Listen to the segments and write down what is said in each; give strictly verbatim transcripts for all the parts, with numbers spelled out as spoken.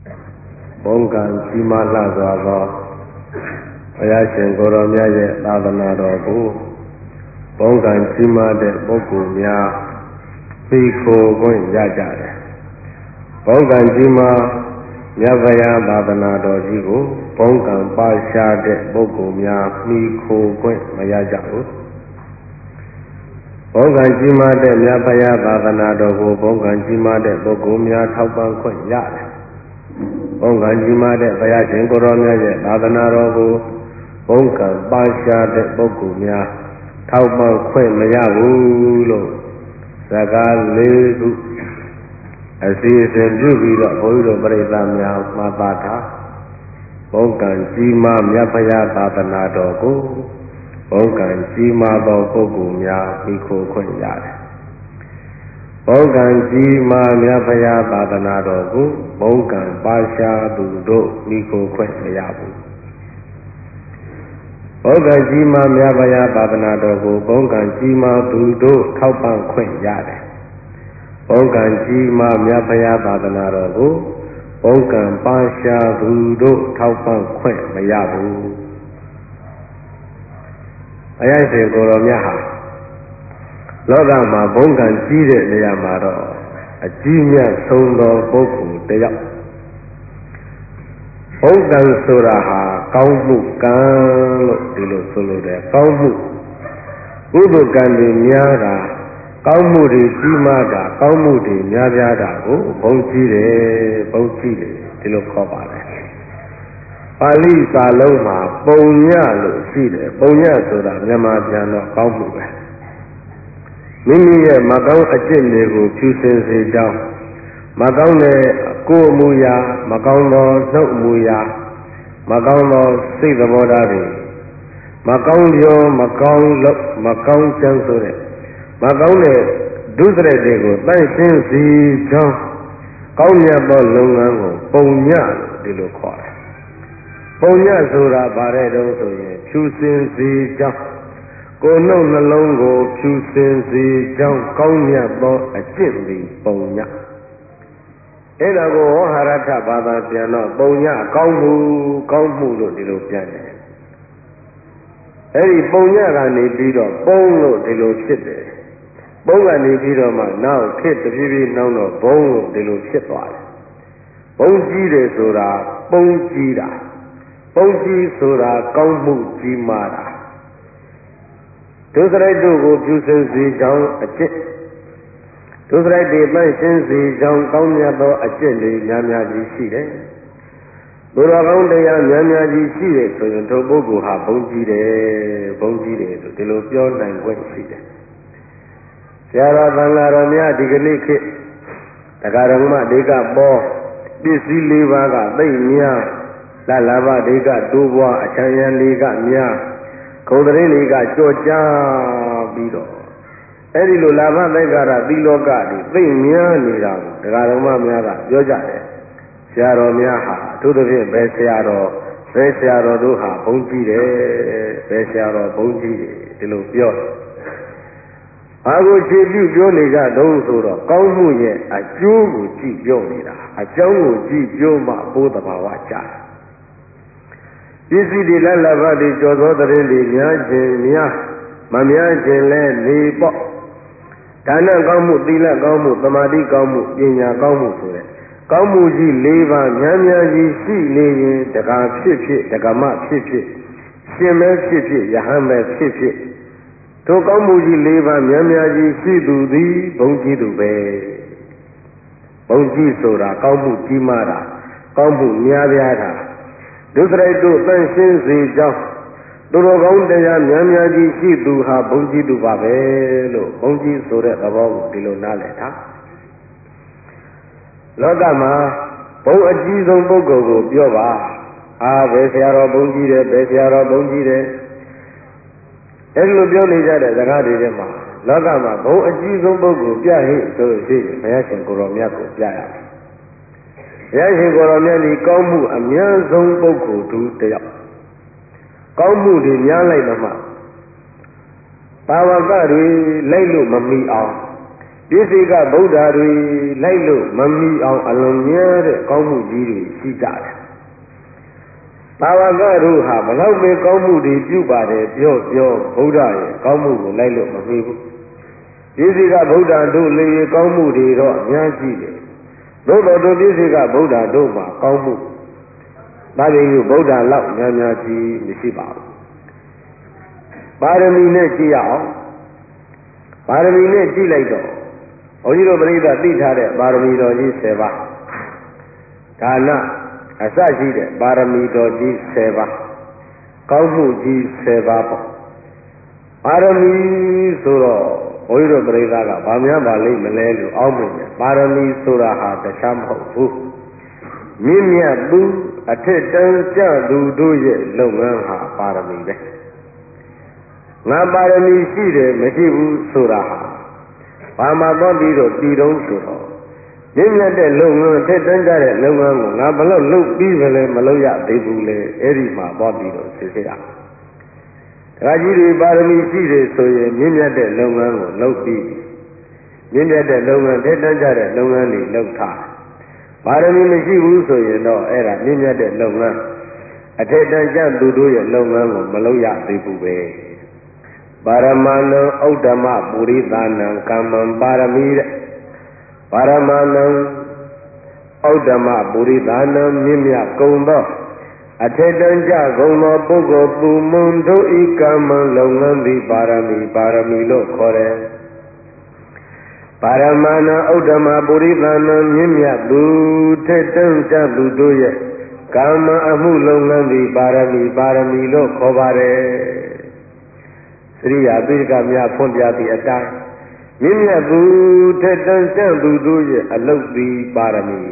ဘုံကံကြီးမားလှစွာသောဘုရားရှင်ကိုယ်တော်မြတ်ရဲ့သာသနာတော်ကိုဘုံကံကြီးမားတဲ့ပုဂ္ဂိုလ်များသိခိုခွင့်ရကြတယ်ဘုံကံကြီးမားမြတ်ဗျာသာသနာတော်ကြီးကိုဘုံကံပါရှားတဲ့ပုဂ္ဂိုလ်များမိခိုခွင့်မရကြဘူးဘုံကံကြီးမားတဲ့မြတ်ဗျာသာသနာတော်ကိုဘုံကံကြီးမားတဲ့ပုဂ္ဂိုလ်များထောက်ပံ့ခွင့်ရတယ်ဘုံကံကြီးမားတဲ့ဘုရားရှင်ကိုယ်တော်မြတ်ရဲ့သာသနာတော်ကိုဘုံကံပါရှားတဲ့ပုဂ္ဂိုလ်များထောက်ပံ့ခွင့်မရဘူးလို့စကားလေးခုအစီအစဉ်ပြုပြီးတော့ဘုန်းကြီးတို့ပြိဿများမှာပါတာဘုံကံကြီးမားမြတ်ဗျာသာသနာတော်ကိုဘုံကံကြီးမားသောပုဂ္ဂိုလ်များမိခိုခွင့်ရတယ်ဘုံကံကြီးမားမြတ်ဗျာသာသနာတော်ကိုဘုံကံပါရှားသူတို့မိခိုခွင့်မရဘူးဘုံကံကြီးမားမြတ်ဗျာသာသနာတော်ကိုဘုံကံကြီးမားသူတို့ထောက်ပံ့ခွင့်ရတယ်ဘုံကံကြီးမားမြတ်ဗျာသာသနာတော်ကိုဘုံကံပါရှားသူတို့ထောက်ပံ့ခွင့်မရဘူးအယိုက်စေကိုယ်တော်မြတ်ဟာလောကမှာဘုံကံကြီးတဲ့နေရာမှာတော့အကြီးမြတ်ဆုံးသောပုဂ္ဂိုလ်တယောက်ဘုံကံဆိုတာဟာကောင်းမှုကံလို့ဒီလိုဆိုလို့တယ်ကောင်းမှုကုသိုလ်ကံတွေများတာကောင်းမှုတွေကြီးမားတာကောင်းမှုတွေများပြားတာကိုဘုံကြီးတယ်ဘုံကြီးတယ်ဒီလိုခေါ်ပါတယ်ပါဠိစာလုံးမှာပုံညလို့ရှိတယ်ပုံညဆိုတာမြန်မာပြန်တော့ကောင်းမှုပဲမိမိရဲ့မကောင်းအကျင့်တွေကိုဖြူစင်စေကြောင်းမကောင်းတဲ့ကိုယ်အမူအရာမကောင်းသောနှုတ်အမူအရာမကောင်းသောစိတ်သဘောထားတွေမကောင်းပြောမကောင်းလို့မကောင်းကြံဆိုတဲ့မကောင်းတဲ့ဒုစရိုက်တွေကိုတန့်ရှင်းစေကြောင်းကောင်းမြတ်သောလုပ်ငန်းကိုပုံညလို့ဒီလိုခေါ်တယ်ပုံညဆိုတာဗါတဲ့တုံးဆိုရင်ဖြူစင်စေကြောင်းကိုယ်နှုတ်နှလုံးကိုဖြူစင်စေကြောင်းကောင်းမြတ်သောအကျင့်သည်ပုံညအဲ့ဒါကိုဝဟရထဘာသာပြန်တော့ပုံညကောင်းမှုကောင်းမှုလို့ဒီလိုပြန်တယ်အဲ့ဒီပုံညကနေပြီးတော့ပုံလို့ဒီလိုဖြစ်တယ်ပုံကနေပြီးတော့မှနောက်ခစ်တပြေးပြေးနှောင်းတော့ဘုံလို့ဒီလိုဖြစ်သွားတယ်ဘုံကြီးတယ်ဆိုတာပုံကြီးတာပုံကြီးဆိုတာကောင်းမှုကြီးမားတာဒုစရိုက်တို့ကိုပြုစင်စေကြောင်းအကျင့်ဒုစရိုက်တွေပိုင်ရှင်းစေကြောင်းကောင်းမြတ်သောအကျင့်တွေများများကြီးရှိတယ်ဘုရားကောင်းတရားများများကြီးရှိတယ်ဆိုရင်တို့ပုဂ္ဂိုလ်ဟာဘုံကြီးတယ်ဘုံကြီးတယ်လို့ဒီလိုပြောနိုင်ခွင့်ရှိတယ်ဆရာတော်သံဃာတော်များဒီကနေ့ခေတ်တရားတော်မှဒေကပေါ်ပစ္စည်းလေးပါးကသိမ့်များလလဘဒေကတိုးပွားအချမ်းရံလေးကများခုံတရင်လေးကကြော့ကြားပြီးတော့အဲ့ဒီလိုလာဘသိက္ခာရသီလောကတွေသိမ့်များနေတာကိုတရားတော်မှများကပြောကြတယ်ဆရာတော်များဟာအထူးသဖြင့်ဘယ်ဆရာတော်ဘယ်ဆရာတော်တို့ဟာဘုန်းကြီးတယ်ဘယ်ဆရာတော်ဘုန်းကြီးတယ်ဒီလိုပြောတယ်ဘာကိုခြေပြုပြောနေကြတုံးဆိုတော့ကောင်းမှုရဲ့အကျိုးကိုကြည့်ပြောနေတာအကြောင်းကိုကြည့်ပြောမှပိုးတဘာဝကြပစ္စည်းတွေလက်လက်ဘတွေကြော်သောတရင်တွေများခြင်းများမများခြင်းလဲနေပေါ့ဒါနကောင်းမှုသီလကောင်းမှုသမာဓိကောင်းမှုပညာကောင်းမှုဆိုတဲ့ကောင်းမှုကြီး၄ပါးများများကြီးရှိနေရင်တက္ကဖြစ်ဖြစ်တက္ကမဖြစ်ဖြစ်ရှင်မဲဖြစ်ဖြစ်ယဟန်မဲဖြစ်ဖြစ်တို့ကောင်းမှုကြီး၄ပါးများများကြီးရှိသူသည်ဘုံကြီးသူပဲဘုံကြီးဆိုတာကောင်းမှုကြီးမားတာကောင်းမှုများပြားတာဒုစရိုက်တို့တန့်ရှင်းစေကြောင်းသူတော်ကောင်းတရားများများကြီးရှိသူဟာဘုံကြီးသူပါပဲလို့ဘုံကြီးဆိုတဲ့သဘောကိုဒီလိုနားလည်တာလောကမှာဘုံအကြီးဆုံးပုဂ္ဂိုလ်ကိုပြောပါအာဘယ်ဆရာတော်ဘုံကြီးတယ်ဘယ်ဆရာတော်ဘုံကြီးတယ်အဲဒီလိုပြောနေကြတဲ့စကားတွေထဲမှာလောကမှာဘုံအကြီးဆုံးပုဂ္ဂိုလ်ပြဟိဆိုလို့ရှိရင်ဘုရားရှင်ကိုယ်တော်မြတ်ကိုပြရမယ်ဘုရားရှင်ကိုယ်တော်မြတ်ဒီကောင်းမှုအများဆုံးပုဂ္ဂိုလ်သူတယောက်ကောင်းမှုတွေများလိုက်တော့မှပါဝကတွေလိုက်လို့မမီအောင်ပြည့်စုံကဗုဒ္ဓတွေလိုက်လို့မမီအောင်အလွန်များတဲ့ကောင်းမှုကြီးတွေရှိကြတယ်။ဘာဝကတို့ဟာဘလောက်ပဲကောင်းမှုတွေပြုပါတယ်ပြောပြောဗုဒ္ဓရဲ့ကောင်းမှုကိုလိုက်လို့မမီဘူး။ပြည့်စုံကဗုဒ္ဓတို့လည်းကောင်းမှုတွေတော့အများကြီးတယ်။သို့တော်တို့ပြည့်စုံကဗုဒ္ဓတို့မှာကောင်းမှုဒါပေမဲ့ဗုဒ္ဓလောက်များများကြီးမရှိပါဘူး။ပါရမီနဲ့ကြည့်ရအောင်။ပါရမီနဲ့ကြည့်လိုက်တော့ဘုန်းကြီးတို့ပြိဿသိထားတဲ့ပါရမီတော်ကြီးဆယ်ပါးဒါနအစရှိတဲ့ပါရမီတော်ကြီးဆယ်ပါးကောင်းမှုကြီးဆယ်ပါးပေါ့ပါရမီဆိုတော့ဘုန်းကြီးတို့ပြိဿကဗာများပါလိမ့်မလဲလို့အောက်မြင်တယ်ပါရမီဆိုတာဟာတခြားမဟုတ်ဘူးမြင့်မြတ်သူအထက်တန်းကျသူတို့ရဲ့လုပ်ငန်းဟာပါရမီပဲငါပါရမီရှိတယ်မရှိဘူးဆိုတာဟာဘာမှတော့ပြီးတော့တည်တုံးဆိုတော့မြင့်မြတ်တဲ့လုပ်ငန်းထက်တန်းကြတဲ့လုပ်ငန်းကိုငါဘလို့လုပ်ပြီးပဲလဲမလုပ်ရသေးဘူးလေအဲ့ဒီမှာတော့ပြီးတော့စစ်စစ်ရတရားကြီးတွေပါရမီရှိတယ်ဆိုရင်မြင့်မြတ်တဲ့လုပ်ငန်းကိုလုပ်ပြီးမြင့်မြတ်တဲ့လုပ်ငန်းထက်တန်းကြတဲ့လုပ်ငန်းတွေလုပ်ထားပါရမီမရှိဘူးဆိုရင်တော့အဲ့ဒါမြင့်မြတ်တဲ့လုပ်ငန်းအထက်တန်းကျသူတို့ရဲ့လုပ်ငန်းကိုမလုပ်ရသေးဘူးပဲပါရမဏံဥဒ္ဓမပုရိသနံကမ္မံပါရမီတဲ့ပါရမဏံဥဒ္ဓမပုရိသနံမြင့်မြတ်ကုန်သောအထက်တန်းကျကုန်သောပုဂ္ဂိုလ်သူမွန်တို့ဤကမ္မံလုပ်ငန်းသည်ပါရမီပါရမီလို့ခေါ်တယ်ပါရမဏံဥဒ္ဓမပုရိသနံမြင့်မြတ်သူထက်တန်းကျသူတို့ရဲ့ကမ္မအမှုလုပ်ငန်းသည်ပါရမီပါရမီလို့ခေါ်ပါတယ်သရိယာပိဋကများဖွင့်ပြသည့်အတိုင်းမြင့်မြတ်သူထက်တန်းကျသူတို့ရဲ့အလုတ်သည်ပါရမီ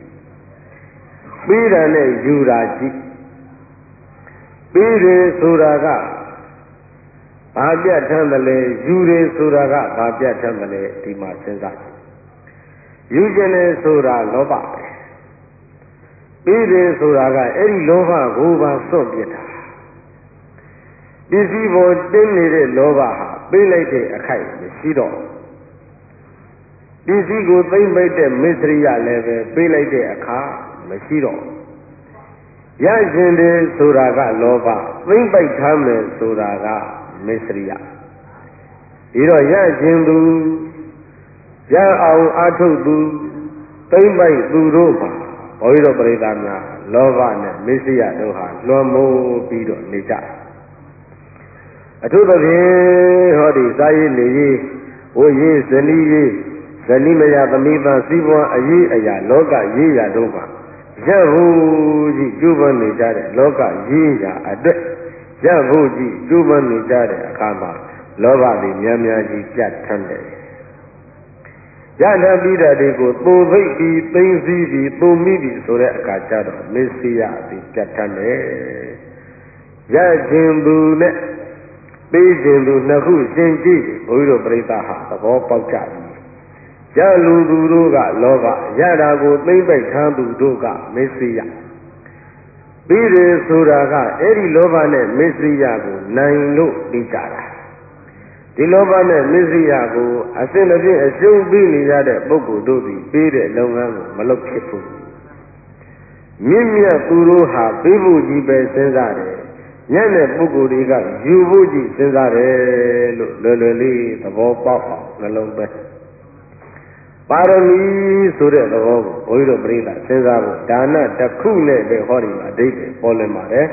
ပြီးတာနဲ့ယူတာကြည့်ပြီးတယ်ဆိုတာကဘာပြတ်ထမ်းတယ်လဲယူတယ်ဆိုတာကဘာပြတ်ထမ်းတယ်လဲဒီမှာစဉ်းစားကြည့်ယူခြင်းနဲ့ဆိုတာလောဘပဲပြီးတယ်ဆိုတာကအဲ့ဒီလောဘကိုပါစွန့်ပစ်တာပစ္စည်းပေါ်တင်းနေတဲ့လောဘဟာပေးလိုက်တဲ့အခိုက်မရှိတော့ပစ္စည်းကိုသိမ့်ပိတ်တဲ့မစ္စရိယလည်းပဲပေးလိုက်တဲ့အခါမရှိတော့ရရှင်တယ်ဆိုတာကလောဘသိမ့်ပိတ်ထားမယ်ဆိုတာကမစ္စရိယဒီတော့ရရှင်သူရအောင်အထုတ်သူသိမ့်ပိတ်သူတို့ပါဘုန်းကြီးတို့ပရိသတ်များလောဘနဲ့မစ္စရိယတို့ဟာလွန်မိုးပြီးတော့နေကြအထူးသဖြင့်ဟောဒီစာရေးနေရေးဝိရေးဇနီးရေးဇနီးမယာသမီးသားစီးပွားအရေးအရာလောကရေးရာတို့မှာရဖို့ကြီးကျိုးပန်းနေကြတဲ့လောကရေးရာအတွက်ရဖို့ကြီးကျိုးပန်းနေကြတဲ့အခါမှာလောဘတွေများများကြီးပြတ်ထမ်းတယ်ရနာပြီးတဲ့တွေကိုသို့သိပြီးသိမ့်စည်းပြီးသို့မိပြီးဆိုတဲ့အခါကျတော့မစ္စည်းရပြီးပြတ်ထမ်းတယ်ရခြင်းသူနဲ့ပေးခြင်းသူနှစ်ခုရှင်းကြည့်ဘုန်းကြီးတို့ပြိဿဟာသဘောပေါက်ကြပြီရလူသူတို့ကလောဘရတာကိုသိမ့်ပိတ်ထားသူတို့ကမစ္စည်းရပြီးတယ်ဆိုတာကအဲ့ဒီလောဘနဲ့မစ္စည်းရကိုနိုင်လို့ပြီးကြတာဒီလောဘနဲ့မစ္စည်းရကိုအစင်အပြည့်အရှုံးပြီးနေရတဲ့ပုဂ္ဂိုလ်တို့ဒီပြီးတဲ့လုပ်ငန်းကိုမလုပ်ဖြစ်ဘူးမြင့်မြတ်သူတို့ဟာပြီးဖို့ကြီးပဲစဉ်းစားတယ်ညံ့တဲ့ပုဂ္ဂိုလ်တွေကယူဖို့ကြည့်စဉ်းစားတယ်လို့လွယ်လွယ်လေးသဘောပေါက်အောင်နှလုံးသွင်းပါရမီဆိုတဲ့သဘောကိုဘုန်းကြီးတို့ပြိဿစဉ်းစားဖို့ဒါနတစ်ခုနဲ့ပဲဟောဒီမှာအဓိပ္ပာယ်ပေါ်လွင်ပါတယ်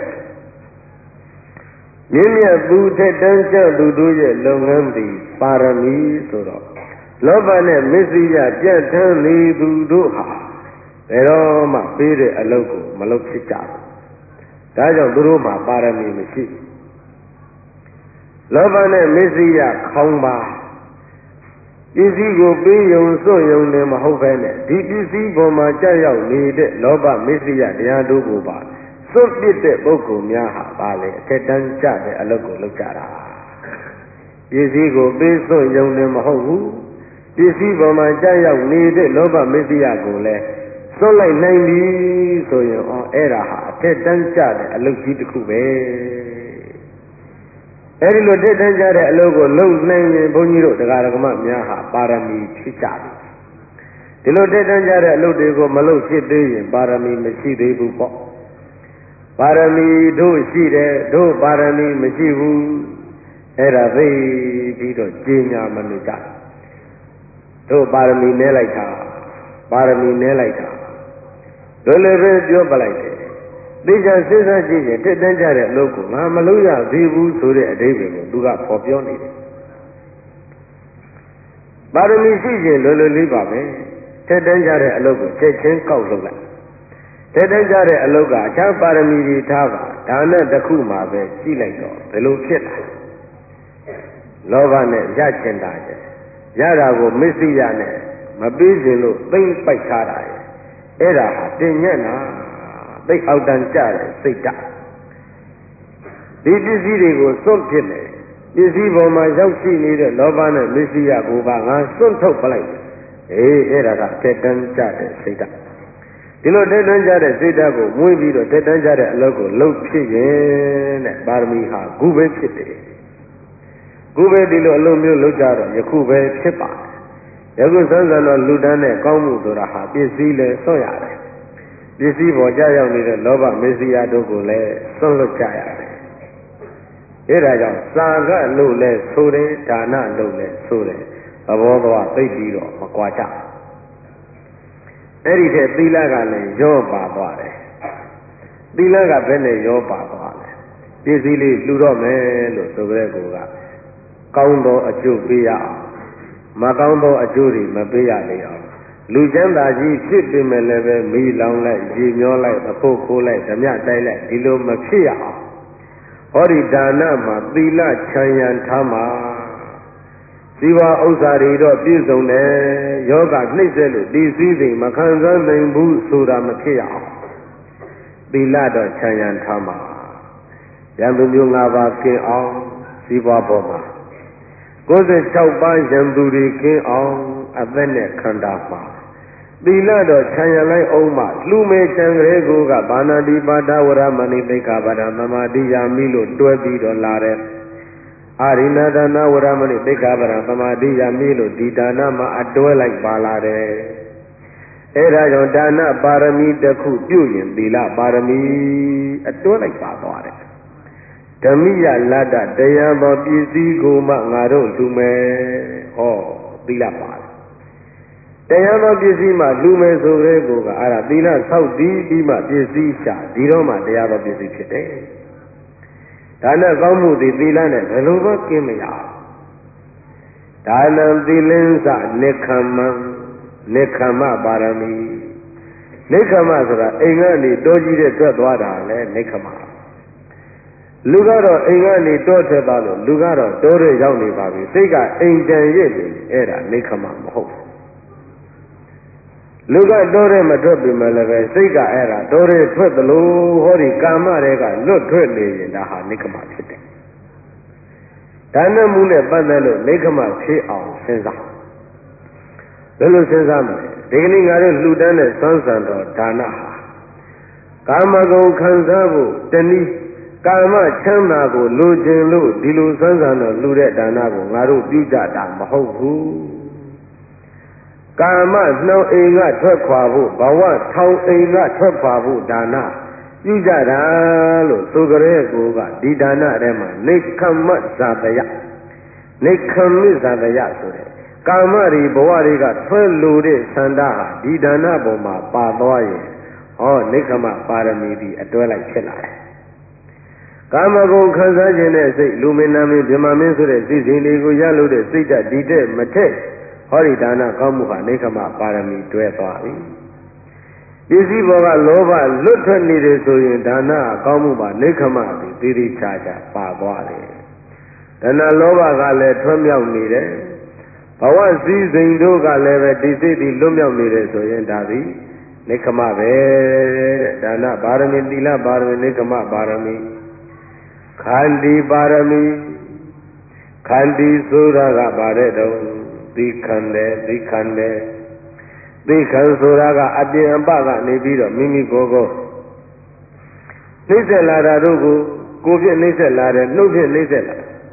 မြင့်မြတ်သူထက်တန်းကျသူတို့ရဲ့လုပ်ငန်းသည်ပါရမီဆိုတော့လောဘနဲ့မစ္စည်းရပြတ်ထန်းနေသူတို့ဟာဘယ်တော့မှပေးတဲ့အလုပ်ကိုမလုပ်ဖြစ်ကြဘူးဒါကြောင့်သူတို့မှာပါရမီမရှိလောဘနဲ့မစ္စည်းရခေါင်းပါပစ္စည်းကိုပေးယုံစွန့်ယုံနေမဟုတ်ပဲနဲ့ဒီပစ္စည်းပေါ်မှာကြောက်ရောက်နေတဲ့လောဘမစ္စည်းရတရားတို့ကိုပါစွန့်ပစ်တဲ့ပုဂ္ဂိုလ်များဟာပါလေအထက်တန်းကျတဲ့အလုပ်ကိုလုပ်ကြတာပစ္စည်းကိုပေးစွန့်ယုံနေမဟုတ်ဘူးပစ္စည်းပေါ်မှာကြောက်ရောက်နေတဲ့လောဘမစ္စည်းရကိုလည်းစွန့်လိုက်နိုင်ပြီဆိုရင်အော်အဲ့ဒါဟာအထက်တန်းကျတဲ့အလုပ်ကြီးတစ်ခုပဲအဲဒီလိုတက်တန်းကြတဲ့အလုပ်ကိုလုပ်နိုင်ရင်ဘုန်းကြီးတို့တရားဓမ္မများဟာပါရမီဖြစ်ကြပြီဒီလိုတက်တန်းကြတဲ့အလုပ်တွေကိုမလုပ်ဖြစ်သေးရင်ပါရမီမရှိသေးဘူးပေါ့ပါရမီတို့ရှိတယ်တို့ပါရမီမရှိဘူးအဲ့ဒါသိပြီးတော့ကျင့်ညာမလို့ကြတို့ပါရမီနဲလိုက်တာပါရမီနဲလိုက်တာလွယ်လွယ်ပဲပြောပလိုက်တယ်သိချာစဉ်းစားကြည့်ရင်တက်တန်းကြတဲ့အလုပ်ကိုငါမလုပ်ရသေးဘူးဆိုတဲ့အဓိပ္ပာယ်ကိုသူကပေါ်ပြောနေတယ်ပါရမီရှိရင်လွယ်လွယ်လေးပါပဲတက်တန်းကြတဲ့အလုပ်ကိုချက်ချင်းကောက်လုပ်လိုက်တက်တန်းကြတဲ့အလုပ်ကအခြားပါရမီတွေထားပါဒါနဲ့တစ်ခုမှပဲကြည့်လိုက်တော့ဘယ်လိုဖြစ်လာလောဘနဲ့ရချင်တာကျရတာကိုမစ္စည်းရနဲ့မပေးခြင်းလို့သိမ့်ပိုက်ထားတာရဲ့အဲ့ဒါဟာတင်ညက်နာသိအောက်တန်းကြတဲ့စိတ်ဓာတ်ဒီပစ္စည်းတွေကိုစွန့်ဖြစ်တယ်ပစ္စည်းပေါ်မှာရောက်ရှိနေတဲ့လောဘနဲ့မစ္စည်းရကိုပါငါစွန့်ထုတ်ပလိုက်အေးအဲ့ဒါကတက်တန်းကြတဲ့စိတ်ဓာတ်ဒီလိုတက်တန်းကြတဲ့စိတ်ဓာတ်ကိုမွေးပြီးတော့တက်တန်းကြတဲ့အလုပ်ကိုလုပ်ဖြစ်ရင်တဲ့ပါရမီဟာခုပဲဖြစ်တယ်ခုပဲဒီလိုအလုပ်မျိုးလုပ်ကြတော့ယခုပဲဖြစ်ပါတယ်ယခုစမ်းစမ်းတော့လူတန်းတဲ့ကောင်းမှုဆိုတာဟာပစ္စည်းလဲစွန့်ရတယ်ပစ္စည်းပေါ်ကြာရောက်နေတဲ့လောဘမေစီယာတို့ကိုလည်းစွန့်လွတ်ကြရတယ်အဲဒါကြောင့်စာကလို့လဲဆိုတယ်ဒါနလို့လဲဆိုတယ်သဘောတော်သိပြီးတော့မကွာကြအဲ့ဒီတဲ့သီလကလည်းရောပါသွားတယ်သီလကဘယ်နဲ့ရောပါသွားလဲပစ္စည်းလေးလှူတော့မယ်လို့ဆိုကြတဲ့ကောကောင်းသောအကျိုးပေးရအောင်မကောင်းသောအကျိုးတွေမပေးရလေအောင်လူချမ်းသာကြီးဖြစ်ပေမဲ့လည်းပဲမိလောင်လိုက်ရေမျောလိုက်အဖို့ခိုးလိုက်ဓမြတိုက်လိုက်ဒီလိုမဖြစ်ရအောင်ဟောဒီဒါနမှာသီလချမ်းရန်ထားမှာဇီဝဥစ္စာတွေတော့ပြည့်စုံတယ်ယောဂနှိမ့်ဆက်လို့ဒီစည်းစိမ်မခံစားနိုင်ဘူးဆိုတာမဖြစ်ရအောင်သီလတော့ချမ်းရန်ထားမှာရံသူမျိုး၅ပါးကင်းအောင်ဇီဝဘောမှာကိုယ်စိတ်၆ပါးရံသူတွေကင်းအောင်အသက်နဲ့ခန္ဓာမှာသီလတော့ခြံရလိုက်အောင်မှလူမေချံကလေးကိုကဘာနာတိပါဒဝရမဏိသိက္ခာပဒသမာဓိယာမိလို့တွဲပြီးတော့လာတယ်အာရိဏဒါနဝရမဏိသိက္ခာပဒသမာဓိယာမိလို့ဒီဒါနမှာအတွဲလိုက်ပါလာတယ်အဲဒါကြောင့်ဒါနပါရမီတစ်ခုပြုရင်သီလပါရမီအတွဲလိုက်ပါသွားတယ်ဓမ္မိယလတ္တတရားသောပစ္စည်းကိုမှငါတို့လူမယ်ဟောသီလပါတယ်တရားသောပစ္စည်းမှလူမယ်ဆိုတဲ့ကိုကအဲ့ဒါသီလဆောက်တည်ပြီးမှပစ္စည်းရှာဒီတော့မှတရားသောပစ္စည်းဖြစ်တယ်ဒါနဲ့ကောင်းမှုဒီသီလနဲ့ဘယ်လိုမှကင်းမရဒါနံသီလင်းစနိခမ္မနိခမ္မပါရမီနိခမ္မဆိုတာအိမ်ကနေတောကြီးတဲ့ထွက်သွားတာလဲနိခမ္မလူကတော့အိမ်ကနေတောထွက်သွားလို့လူကတော့တောထဲရောက်နေပါပြီစိတ်ကအိမ်တန်ရဲ့နေအဲ့ဒါနိခမ္မမဟုတ်လူကတောထဲမထွက်ပြီမဲ့လည်းပဲစိတ်ကအဲ့ဒါတောထဲထွက်သလိုဟောဒီကာမတွေကလွတ်ထွက်နေရင်ဒါဟာနိခမ္မဖြစ်တယ်ဒါနမှုနဲ့ပတ်သက်လို့နိခမ္မဖြစ်အောင်စဉ်းစားဘယ်လိုစဉ်းစားမလဲဒီကနေ့ငါတို့လှူဒန်းတဲ့သံသံတော်ဒါနဟာကာမဂုဏ်ခံစားဖို့တနည်းကာမချမ်းသာကိုလိုချင်လို့ဒီလိုစမ်းစမ်းတော့လှူတဲ့ဒါနကိုငါတို့ပြုကြတာမဟုတ်ဘူးကာမနှောင်အိမ်ကထွက်ခွာဖို့ဘဝထောင်အိမ်ကထွက်ခွာဖို့ဒါနပြုကြတာလို့ဆိုကြတဲ့ကိုကဒီဒါနထဲမှာနေခမ္မဇာတယနေခမ္မိဇာတယဆိုတဲ့ကာမတွေဘဝတွေကဆွဲလိုတဲ့သန္တာဟာဒီဒါနပေါ်မှာပါသွားရင်ဟောနေခမ္မပါရမီဒီအတွဲလိုက်ဖြစ်လာတယ်ကာမဂုဏ်ခံစားခြင်းတဲ့စိတ်လူမင်းနာမင်းဗြဟ္မာမင်းဆိုတဲ့စိတ်စဉ်တွေကိုရလို့တဲ့စိတ်ဓာတ်ဒီတဲ့မထက်ဟောဒီဒါနကောင်းမှုဟာနေခမပါရမီတွဲသွားပြီပစ္စည်းဘောကလောဘလွတ်ထွက်နေတယ်ဆိုရင်ဒါနကောင်းမှုပါနေခမပြီးတိတိချာချာပါသွားတယ်ဒါနလောဘကလည်းထွံ့မြောက်နေတယ်ဘဝစည်းစိမ်တို့ကလည်းပဲဒီစိတ်ဒီလွတ်မြောက်နေတယ်ဆိုရင်ဒါသည်နေခမပဲတဲ့ဒါနပါရမီသီလပါရမီနေခမပါရမီခန္တီပါရမီခန္တီဆိုတာကပါတဲ့တော့သိခန္တယ်သိခန္တယ်သိခံဆိုတာကအပြင်အပကနေပြီးတော့မိမိကိုယ်ကိုနှိမ့်ဆက်လာတာတို့ကိုကိုယ်ဖြင့်နှိမ့်ဆက်လာတယ်နှုတ်ဖြင့်နှိမ့်ဆက်လာ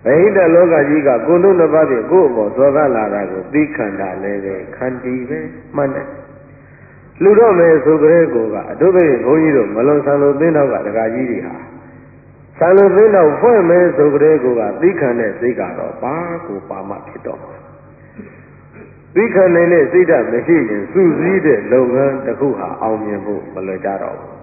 ဗဟိတလောကကြီးကကိုယ်တို့နှစ်ပါးဖြင့်ကိုယ့်အပေါ်သောကလာတာကိုသိခန္ဓာလည်းပဲခန္တီပဲမှန်တယ်လူတော့မယ်ဆိုကြတဲ့ကိုကအတုပ္ပိဘုန်းကြီးတို့မလွန်ဆံလို့သိတော့ကဒကာကြီးတွေဟာဆံလို့သိတော့ဖွဲ့မယ်ဆိုကြတဲ့ကိုကသိခံတဲ့စိတ်ကတော့ဘာကိုပါမှဖြစ်တော့သိခံနေတဲ့စိတ်ဓာတ်မရှိရင်စုစည်းတဲ့လုပ်ငန်းတစ်ခုဟာအောင်မြင်ဖို့မလွယ်ကြတော့ဘူး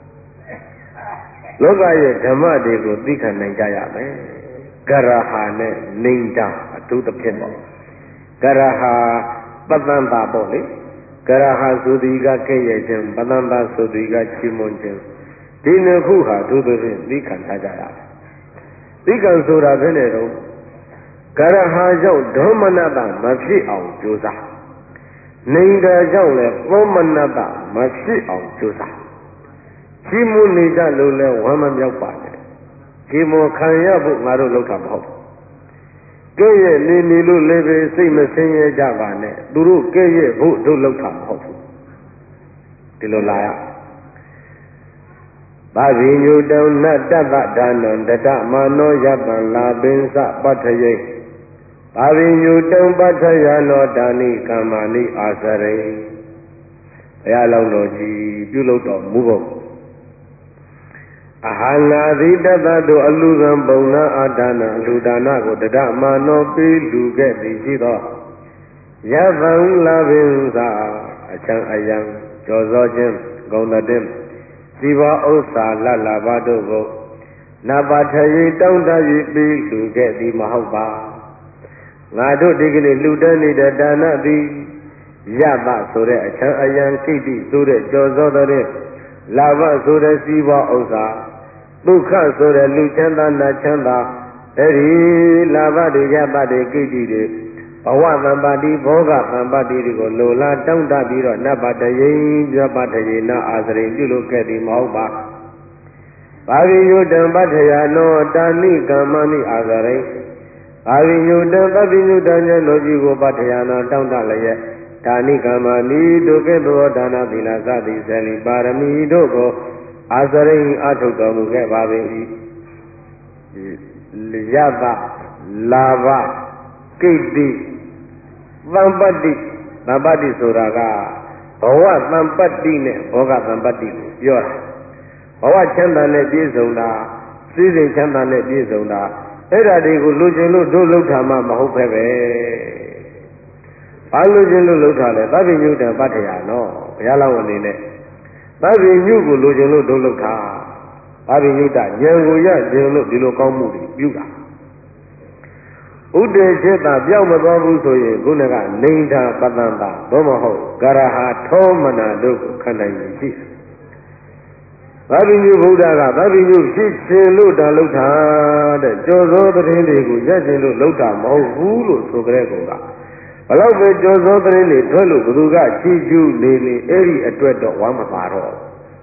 လောကရဲ့ဓမ္မတွေကိုသိခံနိုင်ကြရမယ်ကရဟာနဲ့နေကြအထူးသဖြင့်ပေါ့ကရဟာပတ္တန်တာပေါ့လေကရဟာသုတိကကဲ့ရဲ့ခြင်းပတ္တန်တာသုတိကချီးမွမ်းခြင်းဒီနှစ်ခုဟာသူတို့ဖြင့်သိခံထားကြရတယ်သိခံဆိုတာဘယ်နဲ့တော့ကရဟာကြောင့်ဒေါမနတမဖြစ်အောင်ကြိုးစားနေတာကြောင့်လည်းသောမနတမဖြစ်အောင်ကြိုးစားချီးမွမ်းနေကြလို့လည်းဝမ်းမမြောက်ပါနဲ့ဒီမောခံရဖို့ငါတို့လောက်တာမဟုတ်ဘူးကဲ့ရဲ့နေနေလို့လည်းပဲစိတ်မဆင်းရဲကြပါနဲ့သူတို့ကဲ့ရဲ့ဖို့တို့လောက်တာမဟုတ်ဘူးဒီလိုလာရဘာဝိညုတံနတ္တပဒါနံတတမာနောယပံလာပင်စပတ္ထယိဘာဝိညုတံပတ္ထယနောဒါနိကမ္မာနိအာစရိဘုရားလောင်းတော်ကြီးပြုလုပ်တော်မူဖို့အဟံငါသီတတတို့အလူကံပုံနာအာဒါနအလူဒါနကိုတဒမာနောပေးလူခဲ့သည်ရှိသောယဗံလာပင်စာအချံအယံကြောစောခြင်းဂုဏ်တဲ့စီဝါဥစ္စာလလဘတို့ကိုနပါထယေတောင်းတ၍ပေးလူခဲ့သည်မဟုတ်ပါငါတို့ဒီကနေ့လူတန်းနေတဲ့ဒါနသည်ယဘဆိုတဲ့အချံအယံကိတိဆိုတဲ့ကြောစောတဲ့လာဘဆိုတဲ့စီဝါဥစ္စာဒုက္ခဆိုတဲ့လူချမ်းသာနာချမ်းသာအဲ့ဒီလာဘတွေယဘတွေကိတိတွေဘဝသံပါတိဘောဂသံပါတိတွေကိုလိုလားတောင်းတပြီးတော့နတ်ပါတယေပြပတယေနာအာစရိပြုလုပ်ခဲ့သည်မဟုတ်ပါဘာဝိယုတံပတ္ထယနောတာနိကမ္မနိအာစရိဘာဝိယုတံသဗ္ဗညုတံဉာဏ်တော်ကြီးကိုပတ္ထယနောတောင်းတလျက်ဒါနိကမ္မနိဒုက္ခေသောဒါနသီလစသည်ဇလိပါရမီတို့ကိုအာစရိအထုတ်တော်မူခဲ့ပါ၏ယသလာဘကိတ္တိသံပတ္တိသံပတ္တိဆိုတာကဘဝသံပတ္တိနဲ့ဘောဂသံပတ္တိကိုပြောတာဘဝချမ်းသာနဲ့ပြည့်စုံတာစိစိတ်ချမ်းသာနဲ့ပြည့်စုံတာအဲ့ဒါတွေကိုလူချင်းလို့တို့လောက်တာမှမဟုတ်ပဲပဲဘာလူချင်းလို့လောက်တာလဲသဗ္ဗညုတံပတ္ထယနော်ဘုရားလောင်းအနေနဲ့သဗ္ဗညုကိုလူချင်းလို့တို့လောက်တာသဗ္ဗညုတဉာဏ်ကိုရခြင်းလို့ဒီလိုကောင်းမှုတွေပြုတာဥဒေจิตတာပြောင်းမသွားဘူးဆိုရင်ခုနကနေဋ္ဌာပတ္တန္တာသို့မဟုတ်ကရဟာထောမနာတို့ကိုခံနိုင်ရရှိသဗ္ဗညုဗုဒ္ဓကသဗ္ဗညုဖြစ်ခြင်းလို့တာလောက်တာတဲ့ကြောသောသတင်းတွေကိုရခြင်းလို့လောက်တာမဟုတ်ဘူးလို့ဆိုကြတဲ့ကောင်ကဘလောက်ပဲကြောသောသတင်းတွေထွက်လို့ဘသူကချီးကျူးနေနေအဲ့ဒီအတွက်တော့ဝမ်းမပါတော့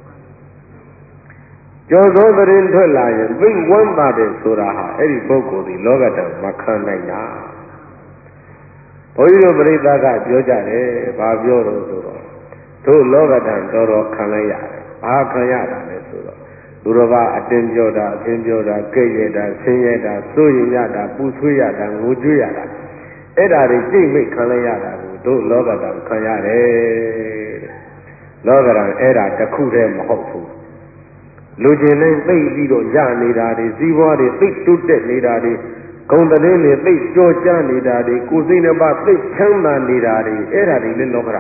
ကြောသောသတင်းထွက်လာရင်သိဝမ်းသာတယ်ဆိုတာဟာအဲ့ဒီပုဂ္ဂိုလ်ဒီလောကတံမခံနိုင်တာဘုန်းကြီးတို့ပြိဿကပြောကြတယ်ဘာပြောတော့ဆိုတော့တို့လောကတံတော်တော်ခံလိုက်ရတယ်ဘာခံရတာလဲဆိုတော့သူတော်ဘာအတင်းပြောတာအတင်းပြောတာကြိတ်ရတာဆင်းရဲတာစိုးရင်ရတာပူဆွေးရတာငိုကြွေးရတာအဲ့ဒါတွေကြိတ်မိတ်ခံလိုက်ရတာကိုတို့လောကတံခံရတယ်လောကတံအဲ့ဒါတစ်ခုတည်းမဟုတ်ဘူးလူကျင်နဲ့သိပြီးတော့ရနေတာတွေစည်းဝါးတွေသိတုတ်တက်နေတာတွေဂုံတည်းတွေသိကြောကြနေတာတွေကိုယ်စိတ်နှပါသိချမ်းသာနေတာတွေအဲ့ဒါတွေလည်းလောကရ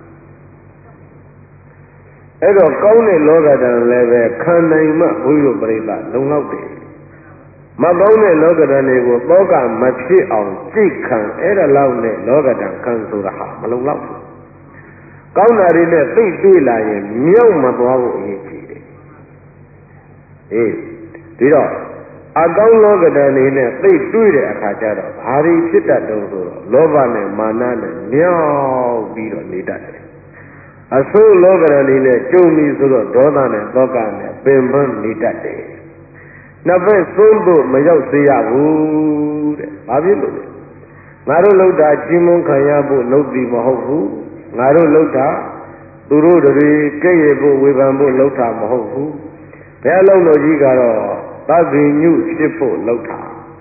အဲ့တော့ကောင်းတဲ့လောကတံလည်းပဲခံနိုင်မှဘုရားပရိသတ်လုံလောက်တယ်မကောင်းတဲ့လောကတံတွေကိုသောကမဖြစ်အောင်ကြိတ်ခံအဲ့ဒါလောက်နဲ့လောကတံခံဆိုတာဟာမလုံလောက်ဘူးကောင်းတာတွေနဲ့သိတွေ့လာရင်မြောက်မသွားဖို့အရေးကြီးအေးဒီတော့အကောင်းလောကတံနေနဲ့သိတွေ့တဲ့အခါကျတော့ဘာတွေဖြစ်တတ်တုံးဆိုတော့လောဘနဲ့မာနနဲ့မြောက်ပြီးတော့နေတတ်တယ်အဆိုးလောကတံနေနဲ့ကျုံပြီဆိုတော့ဒေါသနဲ့သောကနဲ့ပင်ပန်းနေတတ်တယ်နှစ်ဖက်သုံးဖို့မရောက်စေရဘူးတဲ့ဘာဖြစ်လို့လဲငါတို့လောက်တာကြီးမွန်ခံရဖို့လုပ်ပြီးမဟုတ်ဘူးငါတို့လောက်တာသူတို့တွေကဲ့ရဲ့ဖို့ဝေဖန်ဖို့လုပ်တာမဟုတ်ဘူးဘယ်လောက်လို့ကြီးကတော့သဗ္ဗညုဖြစ်ဖို့လောက်တာ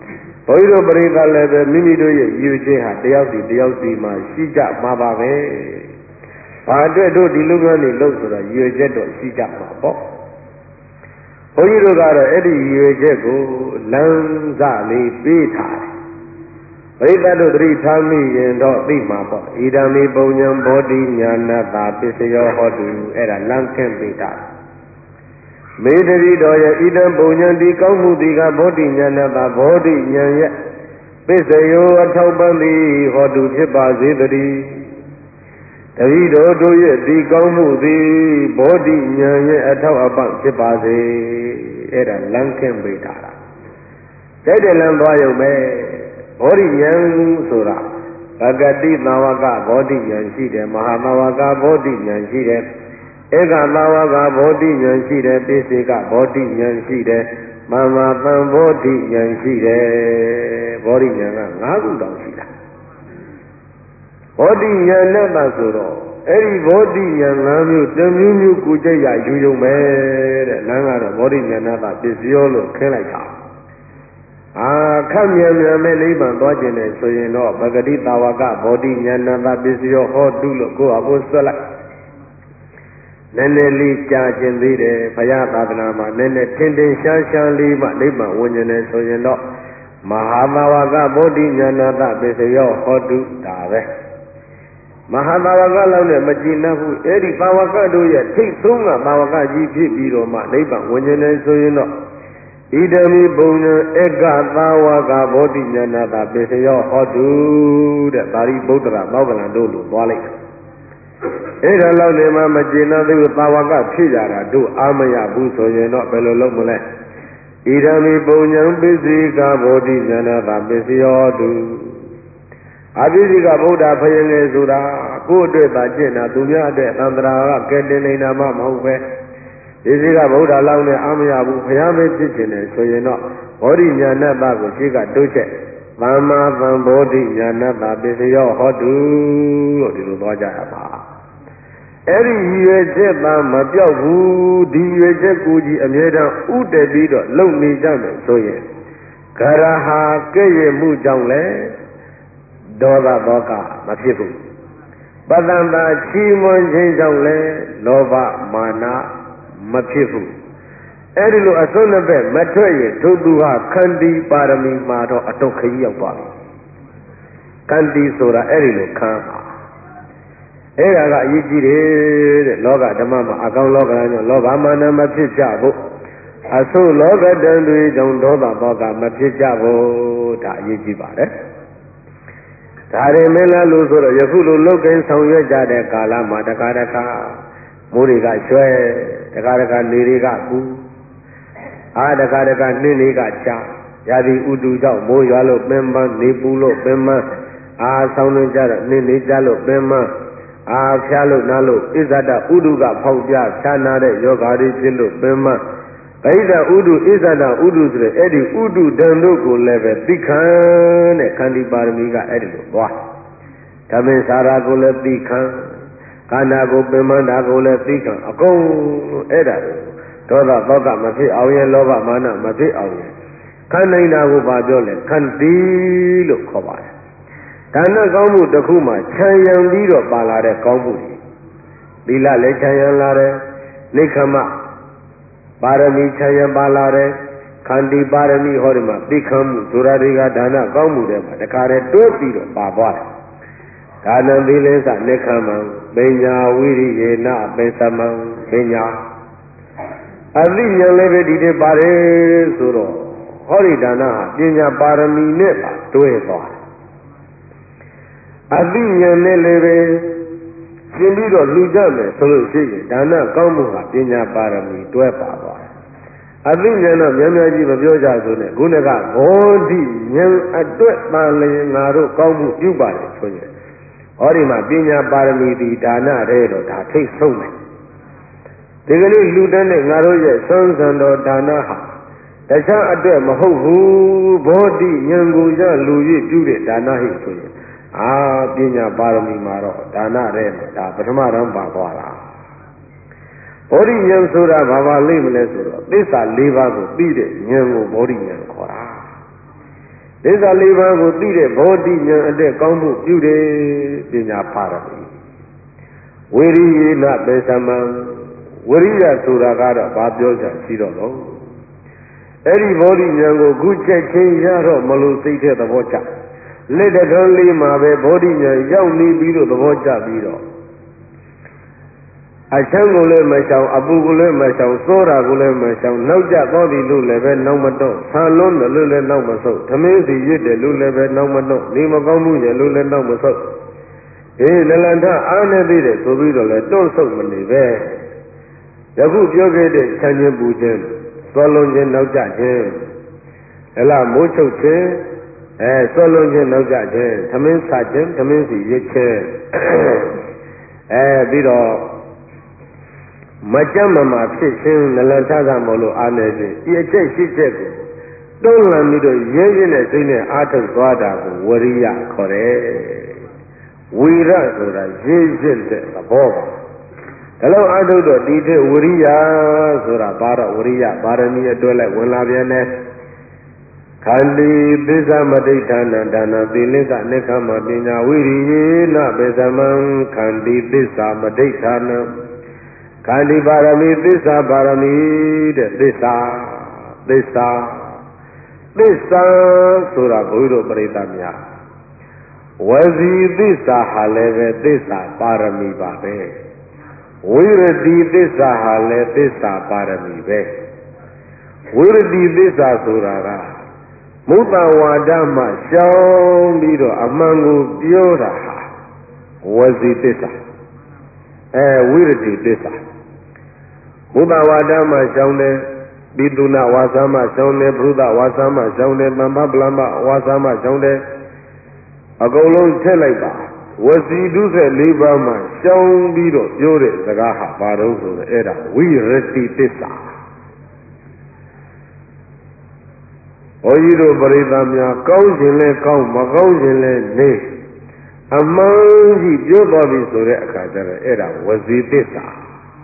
ဘုန်းကြီးတို့ပြိဿလည်းပဲမိမိတို့ရဲ့ရည်ရွယ်ချက်ဟာတယောက်စီတယောက်စီမှာရှိကြမှာပါပဲဘာအတွက်တို့ဒီလုပ်ငန်းတွေလုပ်ဆိုတော့ရည်ရွယ်ချက်တော့ရှိကြမှာပေါ့ဘုန်းကြီးတို့ကတော့အဲ့ဒီရည်ရွယ်ချက်ကိုလမ်းစလေးပေးထားတယ်ပရိသတ်တို့သတိထားမိရင်တော့သိမှာပေါ့ဣဒံမိပုံညံဘောဓိညာဏတာပစ္စယောဟောတုအဲ့ဒါလမ်းခင်းပေးတာမေတ္တိတော်ရဲ့ဣဒံပုံညံဒီကောင်းမှုဒီကဘောဓိညာဏတာဘောဓိဉာဏ်ရဲ့ပစ္စယောအထောက်ပံ့သည်ဟောတုဖြစ်ပါစေတည်းတတိတော်တို့ရဲ့ဒီကောင်းမှုသည်ဘောဓိဉာဏ်ရဲ့အထောက်အပံ့ဖြစ်ပါစေအဲ့ဒါလမ်းခင်းပေးတာတဲ့တဲ့လမ်းသွားရုံပဲဘောဓိဉာဏ်ဆိုတာဘဂတိသာဝကဘောဓိဉာဏ်ရှိတယ်မဟာသာဝကဘောဓိဉာဏ်ရှိတယ်ဧကသာဝကဘောဓိဉာဏ်ရှိတယ်ပိစိကဘောဓိဉာဏ်ရှိတယ်မမသံဘောဓိဉာဏ်ရှိတယ်ဘောဓိဉာဏ်က၅ခုတောင်ရှိတာဘောဓိဉာဏ်နဲ့ပါဆိုတော့အဲ့ဒီဘောဓိဉာဏ်၅မျိုးတစ်မျိုးမျိုးကိုကြိတ်ရယူယုံပဲတဲ့လမ်းကတော့ဘောဓိဉာဏ်နဲ့ပါပစ္စယောလို့ခင်းလိုက်တာအာခက်မြန်မြန်မဲ့နိဗ္ဗာန်သွားခြင်းနဲ့ဆိုရင်တော့ပဂတိတာဝကဘောဓိဉာဏတာပစ္စယောဟောတုလို့ကိုယ့်အကိုဆွတ်လိုက်နည်းနည်းလေးကြာခြင်းသေးတယ်ဘုရားသာသနာမှာနည်းနည်းထင်ထင်ရှားရှားလေးမှနိဗ္ဗာန်ဝင်ခြင်းနဲ့ဆိုရင်တော့မဟာသာဝကဘောဓိဉာဏတာပစ္စယောဟောတုဒါပဲမဟာသာဝကလောက်နဲ့မကြည်နပ်ဘူးအဲ့ဒီသာဝကတို့ရဲ့ထိတ်ဆုံးကသာဝကကြီးဖြစ်ပြီးတော့မှနိဗ္ဗာန်ဝင်ခြင်းနဲ့ဆိုရင်တော့ဣဒံမိပုံညံဧကသာဝကဘောဓိဉာဏတာပစ္စယောဟောတုတဲ့ပါဠိဗုဒ္ဓရာမောက္ကလံတို့လိုသွားလိုက်အဲ့ဒါလောက်နေမှမကျေနပ်သေးဘူးသာဝကဖြစ်ကြတာတို့အာမရဘူးဆိုရင်တော့ဘယ်လိုလုပ်မလဲဣဒံမိပုံညံပစ္စည်းကဘောဓိဉာဏတာပစ္စယောဟောတုအပိစိကဗုဒ္ဓဖယင်လေဆိုတာကိုယ့်အတွက်သာကျင့်တာသူများအတွက်သံဃာကကဲတင်နေတာမှမဟုတ်ပဲဒီစိကဗုဒ္ဓလောက်နဲ့အာမရဘူးဘုရားပဲဖြစ်ခြင်းနဲ့ဆိုရင်တော့ဘောဓိဉာဏတကိုရှိကတိုးချက်သမ္မာသံဘောဓိဉာဏတပစ္စယောဟောတုလို့ဒီလိုသွားကြရပါအဲ့ဒီရည်ရွယ်ချက်သာမပြောက်ဘူးဒီရည်ရွယ်ချက်ကိုကြီးအမြဲတမ်းဥတည်ပြီးတော့လုံနေကြမယ်ဆိုရင်ဂရဟာကဲ့ရဲ့မှုကြောင့်လေဒေါသသောကမဖြစ်ဘူးပတ္တန္တာချီးမွမ်းခြင်းကြောင့်လေလောဘမာနမဖြစ်ဘူးအဲ့ဒီလိုအစွန်းနှစ်ဘက်မထွက်ရင်ဒုသူဟာခန္တီပါရမီမှာတော့အတော့ခကြီးရောက်သွားပြီခန္တီဆိုတာအဲ့ဒီလိုခံပါအဲ့ဒါကအရေးကြီးတယ်တဲ့လောကဓမ္မမှာအကောင်လောကကြောင့်လောဘမာနမဖြစ်ကြဘူးအဆုလောကတန်တွေကြောင့်ဒေါသဘောကမဖြစ်ကြဘူးဒါအရေးကြီးပါတယ်ဒါရင်မင်းလားလို့ဆိုတော့ယခုလိုလုတ်ကိန်းဆောင်ရွက်ကြတဲ့ကာလမှာတခါတခါမိုးတွေကရွှဲတခါတခါနေတွေကပူအာတခါတခါနှင်းတွေကချရာသီဥတုကြောင့်မိုးရွာလို့ပင်ပန်းနေပူလို့ပင်ပန်းအာဆောင်းနေကြတော့နှင်းနေကြလို့ပင်ပန်းအာဖျားလို့နားလို့ဣဇဒဥတုကဖောက်ပြဖြာနာတဲ့ယောဂါတွေဖြစ်လို့ပင်ပန်းဗိဓဥတုဣဇဒဥတုဆိုတဲ့အဲ့ဒီဥတုတန်တို့ကိုလည်းပဲသိခံတဲ့ခန္တီပါရမီကအဲ့ဒီလိုသွားဓမ္မစာရာကိုလည်းသိခံခန္ဓာကိုပင်မတာကိုလည်းသိခံအကုန်အဲ့ဒါဒေါသသောကမဖြစ်အောင်ရဲ့လောဘမာနမဖြစ်အောင်ရဲ့ခန္ဓာနာကိုပါပြောလဲခန္တီလို့ခေါ်ပါတယ်ဒါနကောင်းမှုတစ်ခုမှခြံရံပြီးတော့ပါလာတဲ့ကောင်းမှုတွေသီလလည်းခြံရံလာတယ်နိခမပါရမီခြံရံပါလာတယ်ခန္တီပါရမီဟောဒီမှာသိခံမှုဆိုတာတွေကဒါနကောင်းမှုတွေမှာတခါတည်းတွဲပြီးတော့ပါသွားတယ်ဒါနသီလစနိခမံပညာဝိရိယေနပိသမံပညာအသိဉာဏ်လည်းပဲဒီတည်းပါတယ်ဆိုတော့ဟောဒီဒါနဟာပညာပါရမီနဲ့ပါတွဲသွားတယ်အသိဉာဏ်နဲ့လည်းပဲရှင်းပြီးတော့လူကြမယ်ဆိုလို့ရှိရင်ဒါနကောင်းမှုဟာပညာပါရမီတွဲပါသွားတယ်အသိဉာဏ်တော့များများကြီးမပြောကြဆိုနဲ့ခုနကဘောဓိဉာဏ်အတွက်တန်လျင်ငါတို့ကောင်းမှုပြုပါတယ်ဆိုရင်ဟောဒီမှာပညာပါရမီဒီဒါနတဲ့တော့ဒါထိတ်ဆုံးတယ်ဒီကနေ့လူတန်းနဲ့ငါတို့ရဲ့သွန်ဆံတော်ဒါနဟာတခြားအတွက်မဟုတ်ဘူးဘောဓိဉာဏ်ကိုရလူရည်ပြုတဲ့ဒါနဟိဆိုရင်အာပညာပါရမီမှာတော့ဒါနတဲ့ဒါပထမတန်းပါသွားတာဘောဓိဉာဏ်ဆိုတာဘာပါလိမ့်မလဲဆိုတော့သစ္စာ၄ပါးကိုသိတဲ့ဉာဏ်ကိုဘောဓိဉာဏ်ခေါ်တာသစ္စာလေးပါးကိုသိတဲ့ဘောဓိဉာဏ်အတဲ့ကောင်းမှုပြုတယ်ပညာပါရမီဝိရိယေနပေသမံဝိရိယဆိုတာကတော့ဘာပြောကြရှိတော့လို့အဲ့ဒီဘောဓိဉာဏ်ကိုခုချက်ချင်းရတော့မလို့သိတဲ့သဘောကျလက်တကန်းလေးမှာပဲဘောဓိဉာဏ်ရောက်နေပြီးတော့သဘောကျပြီးတော့အချမ်းကိုလည်းမရှောင်အပူကိုလည်းမရှောင်စိုးတာကိုလည်းမရှောင်နောက်ကျသောသည်လို့လည်းပဲနောက်မတော့ဆံလွန်းတယ်လို့လည်းနောက်မဆုတ်သမင်းစီရစ်တယ်လို့လည်းပဲနောက်မတော့နေမကောင်းမှုရဲ့လို့လည်းနောက်မဆုတ်အေးလလန်ထအားနေသေးတယ်ဆိုပြီးတော့လည်းတွန့်ဆုတ်မနေပဲယခုပြောခဲ့တဲ့ချမ်းချင်းပူခြင်းစောလုံးခြင်းနောက်ကျခြင်းအလားမိုးချုပ်ခြင်းအဲစောလုံးခြင်းနောက်ကျခြင်းသမင်းစားခြင်းသမင်းစီရစ်ခြင်းအဲပြီးတော့မကြမ်းမမာဖြစ်ခြင်းနလန်ထကမလို့အားနေခြင်းဒီအချက်ရှိချက်ကိုတွန်းလှန်ပြီးတော့ရဲရဲနဲ့စိတ်နဲ့အားထုတ်သွားတာကိုဝရိယခေါ်တယ်ဝိရဆိုတာရဲရဲတဲ့သဘောပါဒါလို့အားထုတ်တော့ဒီတဲ့ဝရိယဆိုတာဘာတော့ဝရိယပါရမီအတွဲလိုက်ဝင်လာပြန်တယ်ခန္တီသစ္စာမဋိဌာနဒါနသီလကနိခမပညာဝိရိယေနပေသမံခန္တီသစ္စာမဋိဌာနခန္တီပါရမီသစ္စာပါရမီတဲ့သစ္စာသစ္စာသစ္စာဆိုတာဘုရားတို့ပရိသတ်များဝစီသစ္စာဟာလည်းပဲသစ္စာပါရမီပါပဲဝိရတိသစ္စာဟာလည်းသစ္စာပါရမီပဲဝိရတိသစ္စာဆိုတာကမုတ္တဝါဒမှရှောင်ပြီးတော့အမှန်ကိုပြောတာဟာဝစီသစ္စာအဲဝိရတိသစ္စာမုတ္တဝါဒမှရှောင်တယ်ပိတုနာဝါစာမှရှောင်တယ်ဘုဒ္ဓဝါစာမှရှောင်တယ်သမ္မပလမ္မဝါစာမှရှောင်တယ်အကုန်လုံးထည့်လိုက်ပါဝစီဒုစက်၄ပါးမှရှောင်ပြီးတော့ပြောတဲ့စကားဟာဘာလို့ဆိုတော့အဲ့ဒါဝိရတိသစ္စာဘုန်းကြီးတို့ပရိသတ်များကောင်းခြင်းလဲကောင်းမကောင်းခြင်းလဲနေအမှန်ကြီးပြောသွားပြီဆိုတဲ့အခါကျတော့အဲ့ဒါဝစီသစ္စာ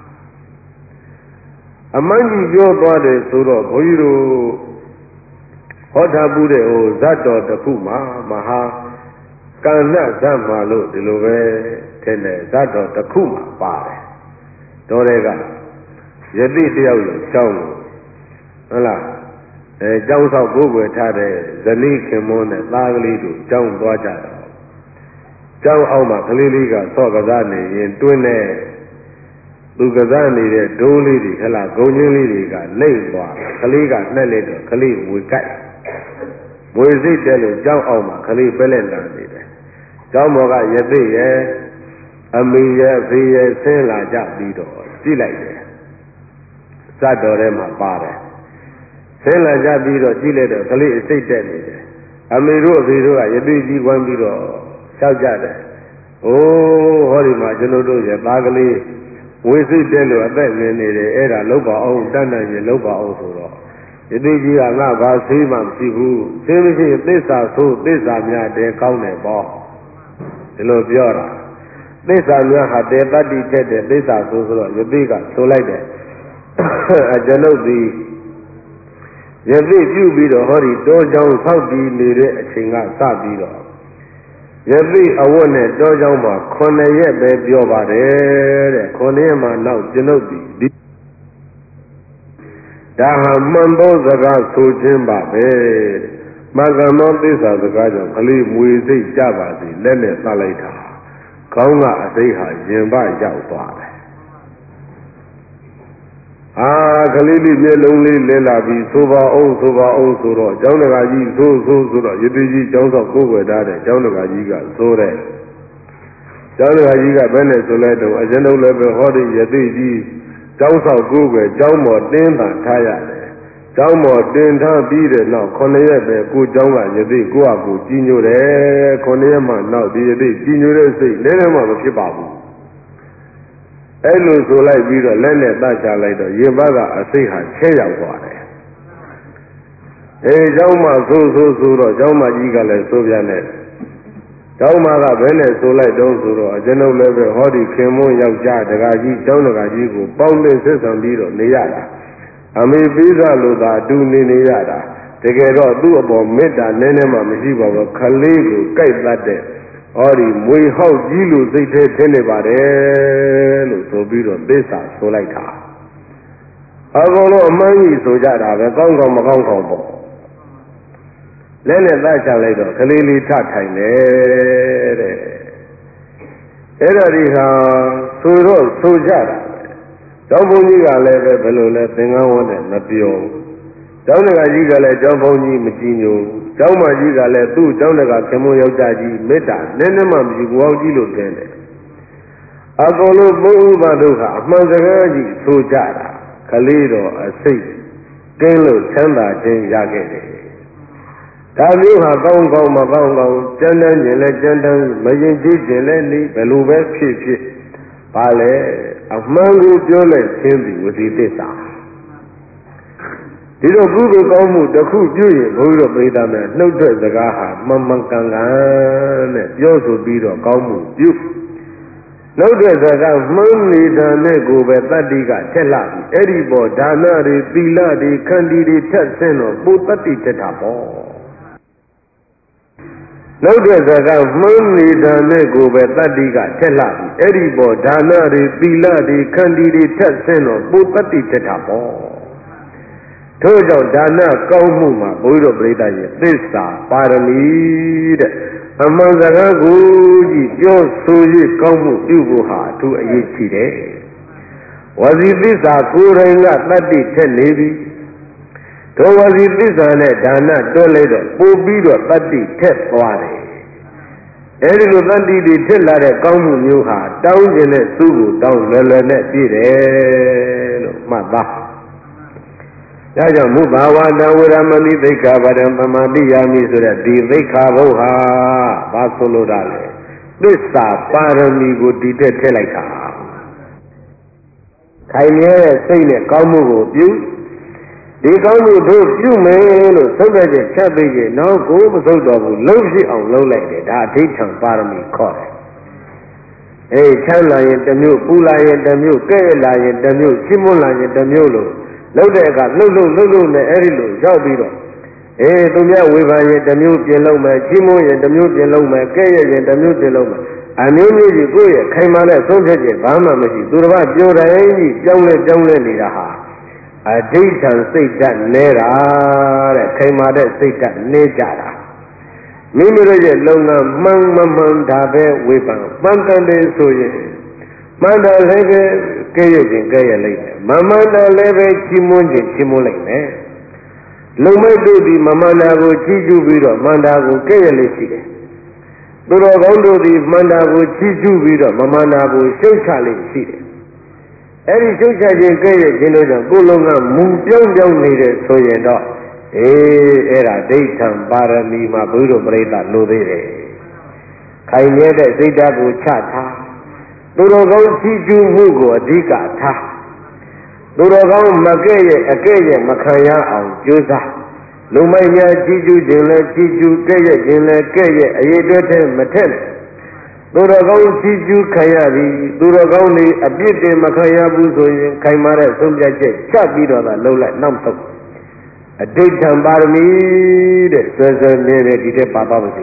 အမှန်ကြီးပြောသွားတယ်ဆိုတော့ဘုန်းကြီးတို့ဟောထားမှုတဲ့ဟိုဇတ်တော်တစ်ခုမှာမဟာကဏ္ဍဇတ်မှာလို့ဒီလိုပဲထင်တယ်ဇတ်တော်တစ်ခုမှာပါတယ်တော်တွေကယတိတယောက်ကိုရှောင်းလို့ဟုတ်လားအဲကျောင်းဆောက်ကိုယ်ွယ်ထားတဲ့ဇနီးခင်မွန်းနဲ့သားကလေးတို့ကျောင်းသွားကြတော့ကျောင်းအောက်မှာကလေးလေးကဆော့ကစားနေရင်တွင်းနဲ့သူကစားနေတဲ့ဒိုးလေးတွေဟဲ့လားဂုံချင်းလေးတွေကလိမ့်သွားကလေးကနှက်လိုက်တော့ကလေးဝေကြိုက်ဝေစိတ်တယ်လို့ကျောင်းအောက်မှာကလေးပဲလက်လာနေတယ်ကျောင်းပေါ်ကယသိရဲ့အမေရဲ့အဖေရဲ့ဆင်းလာကြပြီးတော့ကြည့်လိုက်တယ်စတ်တော်ထဲမှာပါတယ်ဆင်းလာကြပြီးတော့ကြည့်လိုက်တော့ကလေးအစိတ်တက်နေတယ်အမေတို့အဖေတို့ကယသိကြီးဝမ်းပြီးတော့လျှောက်ကြတယ်အိုးဟောဒီမှာကျွန်တော်တို့ရဲ့သားကလေးဝေစိတ်တဲ့လို့အသက်ငယ်နေတယ်အဲ့ဒါလောက်ပါအောင်တတ်နိုင်ရင်လောက်ပါအောင်ဆိုတော့ယသိကြီးကငါဘာဆေးမှမရှိဘူးဆေးမရှိသစ္စာဆိုသစ္စာများတဲကောင်းတယ်ပေါ့ဒီလိုပြောတာသစ္စာများဟာတေတ္တိထက်တဲ့သစ္စာဆိုဆိုတော့ယသိကဆိုလိုက်တယ်အကျွန်ုပ်ဒီယသိပြုပြီးတော့ဟောဒီတောကြောင်ဆောက်တည်နေတဲ့အချိန်ကစပြီးတော့ယသိအဝတ်နဲ့တောကြောင်မှာခုနှစ်ရက်ပဲပြောပါတယ်တဲ့ခုနှစ်ရက်မှနောက်ကျွန်ုပ်ဒီဒါဟာမှန်သောစကားဆိုခြင်းပါပဲမဂ္ဂမောသစ္စာစကားကြောင့်ကလေးမွေစိတ်ကြပါစေလက်နဲ့သတ်လိုက်တာခေါင်းကအစိတ်ဟာရင်ပရောက်သွားတယ်အာကလေးလေးမျက်လုံးလေးလဲလာပြီးဆိုပါအောင်ဆိုပါအောင်ဆိုတော့ကျောင်းတကာကြီးဆိုဆိုဆိုတော့ယတိကြီးကျောင်းဆောင်ကိုယ်ွယ်ထားတဲ့ကျောင်းတကာကြီးကဆိုတဲ့ကျောင်းတကာကြီးကဘယ်နဲ့ဆိုလဲတော့အရင်တော့လည်းပဲဟောဒီယတိကြီးကျောင်းဆောင်ကိုယ်ွယ်ကျောင်းမော်တင်းတာထားရတယ်ကျောင်းမော်တင်ထားပြီးတဲ့နောက်ခုနှစ်ရက်ပဲကိုကျောင်းကယတိကိုယ့်အကူကြီးညိုတယ်ခုနှစ်ရက်မှနောက်ဒီယတိကြီးညိုတဲ့စိတ်လည်းလည်းမှမဖြစ်ပါဘူးအဲ့လိုဆိုလိုက်ပြီးတော့လက်နဲ့တတ်ချလိုက်တော့ရေဘကအစိတ်ဟာချဲရောက်သွားတယ်အေးကျောင်းမဆိုးဆိုးဆိုတော့ကျောင်းမကြီးကလည်းဆိုပြန်တယ်ကျောင်းမကဘယ်နဲ့ဆိုလိုက်တော့ဆိုတော့အကျွန်ုပ်လည်းပဲဟောဒီခင်မွန်းယောက်ျားတကာကြီးကျောင်းတကာကြီးကိုပေါင်းတင်ဆက်ဆံပြီးတော့နေရတာအမေပေးစားလို့သာအတူနေနေရတာတကယ်တော့သူ့အပေါ်မေတ္တာနည်းနည်းမှမရှိပါဘူးခလေးကိုကြိုက်တတ်တဲ့ဟောဒီမွေဟောက်ကြီးလို့စိတ်ထဲထင်နေပါတယ်လို့ဆိုပြီးတော့သစ္စာဆိုလိုက်တာအကုန်လုံးအမှန်ကြီးဆိုကြတာပဲကောင်းကောင်းမကောင်းကောင်းပေါ့လဲနဲ့သားချလိုက်တော့ကလေးလေးထထိုင်တယ်တဲ့အဲ့ဒါဒီဟာဆိုတော့ဆိုကြတာကျောင်းဘုန်းကြီးကလည်းပဲဘယ်လိုလဲသင်္ကန်းဝတ်နဲ့မပြောဘူးကျောင်းတကကြီးကလည်းကျောင်းဘုန်းကြီးမကြည့်ညိုကျောင်းမကြီးကလည်းသူ့ကျောင်းတကခင်မွန်းယောက်ျားကြီးမေတ္တာနည်းနည်းမှမရှိဘူးအောင်ကြီးလို့တင်တယ်အကုန်လုံးဘုဥပဒုက္ခအမှန်စကားကြီးဆိုကြတာကလေးတော်အစိတ်ကင်းလို့ချမ်းသာခြင်းရခဲ့တယ်ဒါမျိုးဟာကောင်းကောင်းမကောင်းကောင်းကြမ်းတမ်းခြင်းလဲကြမ်းတမ်းမရင်ကြည့်ခြင်းလဲနေဘယ်လိုပဲဖြစ်ဖြစ်ပါလေအမှန်ကိုပြောလိုက်ခြင်းဒီဝတိသစ္စာဒီတော့ကုသိုလ်ကောင်းမှုတစ်ခုပြုရင်ဘုရားပြိဿမယ်နှုတ်ထွက်စကားဟာမှန်မှန်ကန်ကန်နဲ့ပြောဆိုပြီးတော့ကောင်းမှုပြုနှုတ်ထွက်စကားမှန်နေတာနဲ့ကိုပဲတတ္တိကထက်လာပြီအဲ့ဒီပေါ်ဒါနတွေသီလတွေခန္တီတွေထက်ဆင်းတော့ပုတ္တတိထက်တာပေါ့နှုတ်ထွက်စကားမှန်နေတာနဲ့ကိုပဲတတ္တိကထက်လာပြီအဲ့ဒီပေါ်ဒါနတွေသီလတွေခန္တီတွေထက်ဆင်းတော့ပုတ္တတိထက်တာပေါ့ထို့ကြောင့်ဒါနကောင်းမှုမှာဘုရားပရိသတ်ရဲ့သစ္စာပါရမီတဲ့အမှန်စကားကိုကြီးပြောဆိုရကောင်းမှုပြုဖို့ဟာအထူးအရေးကြီးတယ်ဝစီသစ္စာကိုယ်တိုင်ကတတ္တိထက်နေပြီထိုဝစီသစ္စာနဲ့ဒါနတွဲလိုက်တော့ပို့ပြီးတော့တတ္တိထက်သွားတယ်အဲဒီလိုတတ္တိတွေထက်လာတဲ့ကောင်းမှုမျိုးဟာတောင်းကျင်တဲ့သူ့ကိုတောင်းလွယ်လွယ်နဲ့ပြည့်တယ်လို့မှတ်သားဒါကြောင့်မုဘာဝတဝရမဏိသိက္ခာပဒံပမာတိယာမိဆိုတဲ့ဒီသိက္ခာဘုတ်ဟာဘာဆိုလို့တာလဲသစ္စာပါရမီကိုတည်တဲ့ထည့်လိုက်တာခိုင်မြဲတဲ့စိတ်နဲ့ကောင်းမှုကိုပြုဒီကောင်းမှုတို့ပြုမယ်လို့သုတ်တဲ့ချက်ချက်သိကြနောက်ကိုမသုတ်တော်ဘူးလုံးဖြစ်အောင်လုံးလိုက်တယ်ဒါအဋ္ဌံပါရမီခေါ်တယ်အေးချမ်းလာရင်တစ်မျိုးပူလာရင်တစ်မျိုးကဲ့လာရင်တစ်မျိုးချီးမွမ်းလာရင်တစ်မျိုးလို့လုပ်တဲ့အခါလှုပ်လှုပ်လှုပ်လှုပ်နဲ့အဲ့ဒီလိုရောက်ပြီးတော့အေးသူများဝေဖန်ရင်တစ်မျိုးပြင်လုပ်မယ်ချီးမွမ်းရင်တစ်မျိုးပြင်လုပ်မယ်ကဲ့ရဲ့ရင်တစ်မျိုးပြင်လုပ်မယ်အမျိုးမျိုးကြီးကိုယ့်ရဲ့ခိုင်မာတဲ့ဆုံးဖြတ်ချက်ဘာမှမရှိသူတစ်ပါးပြောတိုင်းကြီးကြောင်းလဲကြောင်းလဲနေတာဟာအဋ္ဌံစိတ်ဓာတ်နေတာတဲ့ခိုင်မာတဲ့စိတ်ဓာတ်နေကြတာမိမိတို့ရဲ့လုံငန်းမှန်မမှန်ဒါပဲဝေဖန်ပန်းကန်တယ်ဆိုရင်မှန်တယ်လည်းပဲကဲ့ရဲ့ခြင်းကဲ့ရဲ့လိုက်တယ်မမှန်တယ်လည်းပဲချီးမွမ်းခြင်းချီးမွမ်းလိုက်မယ်လုံမိတ်တို့ဒီမမှန်တာကိုချီးကျူးပြီးတော့မှန်တာကိုကဲ့ရဲ့လေးရှိတယ်သူတော်ကောင်းတို့ဒီမှန်တာကိုချီးကျူးပြီးတော့မမှန်တာကိုရှုတ်ချလေးရှိတယ်အဲ့ဒီရှုတ်ချခြင်းကဲ့ရဲ့ခြင်းတို့ကြောင့်ကိုယ်လုံးကမူပြောင်းပြောင်းနေတယ်ဆိုရင်တော့အေးအဲ့ဒါဒိဋ္ဌံပါရမီမှာဘုရားပရိသတ်လိုသေးတယ်ခိုင်မြဲတဲ့စိတ်ဓာတ်ကိုချထားသူတော်ကောင်းချီးကျူးမှုကိုအဓိကထားသူတော်ကောင်းမကဲ့ရဲ့အကဲ့ရဲ့မခံရအောင်ကြိုးစားလူမိုက်များချီးကျူးခြင်းလဲချီးကျူးကဲ့ရဲ့ခြင်းလဲကဲ့ရဲ့အရေးအတွက်ထဲမထက်သူတော်ကောင်းချီးကျူးခံရသည်သူတော်ကောင်းတွေအပြစ်တင်မခံရဘူးဆိုရင်ခိုင်မာတဲ့ဆုံးဖြတ်ချက်ချပြီးတော့သာလှုပ်လိုက်နောက်ဆုံးအဋ္ဌံပါရမီတဲ့ဆွဲဆွဲမြဲမြဲဒီတဲ့ပါပါပါစေ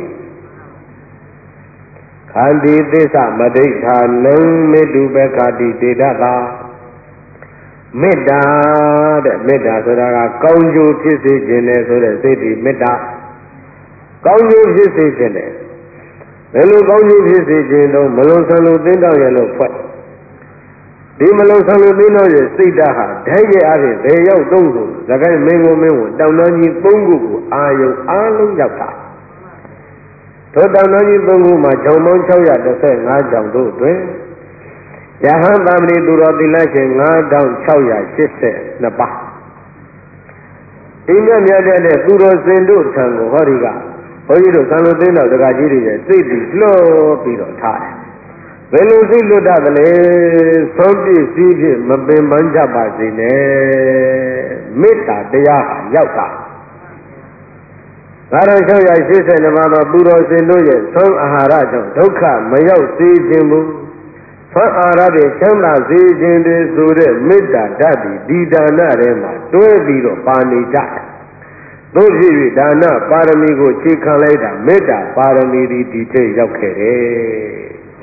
ခန္တီသစ္စာမဒိဋ္ဌာနံမေတုပက္ခတိတေတသာမေတ္တာတဲ့မေတ္တာဆိုတာကကောင်းကျိုးဖြစ်စေခြင်းနဲ့ဆိုတဲ့စိတ်ဒီမေတ္တာကောင်းကျိုးဖြစ်စေခြင်းနဲ့ဘယ်လိုကောင်းကျိုးဖြစ်စေခြင်းတော့မလုံဆန်လို့သိတော့ရလို့ဖွဲ့ဒီမလုံဆန်လို့သိတော့ရစိတ်ဓာတ်ဟာဓာတ်ရဲ့အပြင်ဘယ်ရောက်သုံးဆိုသခိုင်းမင်းကိုမင်းကိုတောင်တန်းကြီးသုံးခုကိုအာယုံအားလုံးရောက်တာထိုတောင်တန်းကြီးသုံးခုမှာဂျောင်ပေါင်း၆၁၅ဂျောင်တို့တွင်ယဟန်ပါမဏိသူတော်သီလရှင်၅၆၈၂ပါးဒီမြတ်မြတ်တဲ့သူတော်စင်တို့ထံကိုဟောဒီကဘုန်းကြီးတို့သံလိုသိန်းတော်တက္ကကြီးတွေရဲ့စိတ်ပြီးလှော့ပြီးတော့ထားတယ်ဘယ်လိုစိတ်လွတ်တတ်လဲဆုံးပြည့်စည်းဖြင့်မပင်ပန်းကြပါစေနဲ့မေတ္တာတရားဟာရောက်တာဒါတော့၆၈၂ပါးသောသူတော်စင်တို့ရဲ့သုံးအာဟာရကြောင့်ဒုက္ခမရောက်စေခြင်းဘူးဖန်အာရတဲ့ချမ်းသာစေခြင်းတွေဆိုတဲ့မေတ္တာဓာတ်ဒီဒီဒါနထဲမှာတွဲပြီးတော့ပါနေကြတယ်သို့ဖြစ်၍ဒါနပါရမီကိုခြေခံလိုက်တာမေတ္တာပါရမီဒီဒီထိရောက်ခဲ့တယ်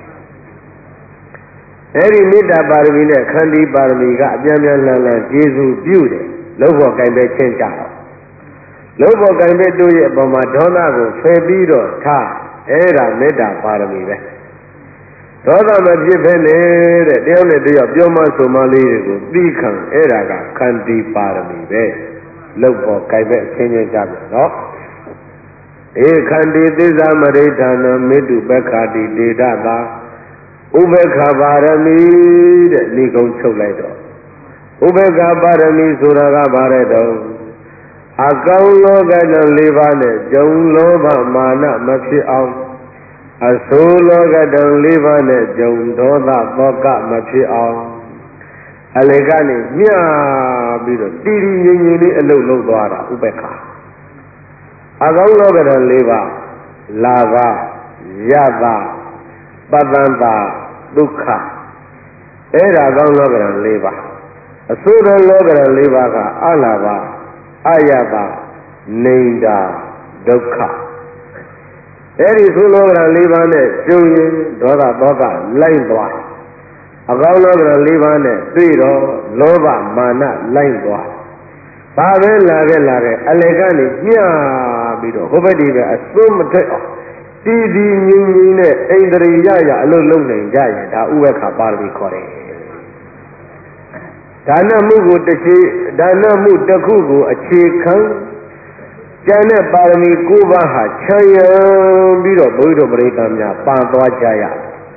အဲ့ဒီမေတ္တာပါရမီနဲ့ခန္တီပါရမီကအပြန်ပြန်လှန်လှန်ကျေစုပြုတယ်လုံးဖို့ကင်ပဲချင်းကြတော့လုံးဖို့ကင်ပဲတို့ရဲ့အပေါ်မှာဒေါသကိုဖယ်ပြီးတော့ထားအဲ့ဒါမေတ္တာပါရမီပဲဒေါသမဖြစ်ဖဲနေတဲ့တယောက်နဲ့တယောက်ပြောမှဆိုမှလေးတွေကိုသိခံအဲ့ဒါကခန္တီပါရမီပဲလုံးဖို့ကင်ပဲချင်းချင်းကြပြီနော်ဧခန္တိသစ္စာမရိဋ္ဌာနမေတုပက္ခတိဒေဒတာဥပေက္ခပါရမီတဲ့ဤကုံချုပ်လိုက်တော့ဥပေက္ခပါရမီဆိုတာကဘာလဲတော့အကောင်လောကဓာတ်၄ပါးနဲ့ဂျုံလောဘမာနမဖြစ်အောင်အဆိုးလောကဓာတ်၄ပါးနဲ့ဂျုံဒေါသသောကမဖြစ်အောင်အလေကနေမြားပြီးတော့တည်တည်ငြိမ်ငြိမ်လေးအလုပ်လုပ်သွားတာဥပေက္ခအကောင်လောကဓာတ်၄ပါးလာဘယတပတ္တန္တာဒုက္ခအဲ့ဒါကောင်းလောကဓာတ်၄ပါးအဆိုးသောလောကဓာတ်၄ပါးကအလာဘအယတနေတာဒုက္ခအဲ့ဒီသုလောကဓာတ်၄ပါးနဲ့ကျုံရင်ဒေါသသောကလိုက်သွားအကောင်းလောကဓာတ်၄ပါးနဲ့တွေ့တော့လောဘမာနလိုက်သွားဘာပဲလာခဲ့လာခဲ့အလေကနေညှာပြီးတော့ဟိုဘက်ဒီပဲအစိုးမထက်အောင်တည်တည်ငြိမ်ငြိမ်နဲ့အိန္ဒြေရရအလုံးလုံးနိုင်ကြရင်ဒါဥပ္ပခါပါရမီခေါ်တယ်ဒါနမှုကိုတစ်ချေဒါနမှုတစ်ခုကိုအခြေခံကျန်တဲ့ပါရမီ၉ပါးဟာခြံရံပြီးတော့ဘုရားတို့ပရိသတ်များပန်သွားကြရ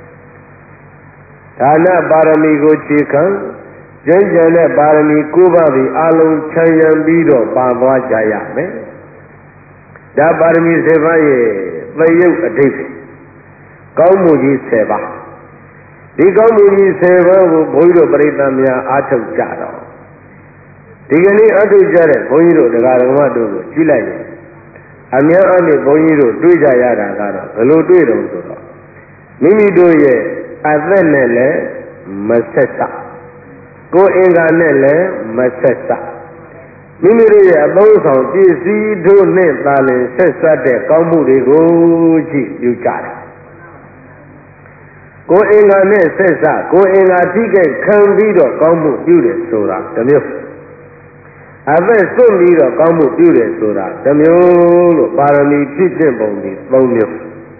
ဒါနပါရမီကိုခြေခံကျန်ကျန်တဲ့ပါရမီ၉ပါးဒီအလုံးခြံရံပြီးတော့ပန်သွားကြရမယ်ဒါပါရမီ၁၀ပါးရဲ့သရုပ်အဓိပ္ပာယ်ကောင်းမှုကြီး၁၀ပါးဒီကောင်းမှုကြီး၁၀ပါးကိုဘုန်းကြီးတို့ပရိသတ်များအားထုတ်ကြတော့ဒီကနေ့အားထုတ်ကြတဲ့ဘုန်းကြီးတို့တရားဓမ္မတို့ကိုကြည့်လိုက်ရင်အများအားဖြင့်ဘုန်းကြီးတို့တွေ့ကြရတာကတော့ဘယ်လိုတွေ့တုံးဆိုတော့မိမိတို့ရဲ့အသက်နဲ့လည်းမဆက်စပ်ကိုယ်အင်္ဂါနဲ့လည်းမဆက်စပ်မိမိတို့ရဲ့အသုံးဆောင်ပစ္စည်းတို့နဲ့သာလျှင်ဆက်စပ်တဲ့ကောင်းမှုတွေကိုကြည့်ပြုကြတယ်ကိုယ်အင်္ဂါနဲ့ဆက်စပ်ကိုယ်အင်္ဂါထိခိုက်ခံပြီးတော့ကောင်းမှုပြုတယ်ဆိုတာတစ်မျိုးအသက်စွန့်ပြီးတော့ကောင်းမှုပြုတယ်ဆိုတာတစ်မျိုးလို့ပါရမီဖြစ်တဲ့ပုံဒီသုံးမျိုး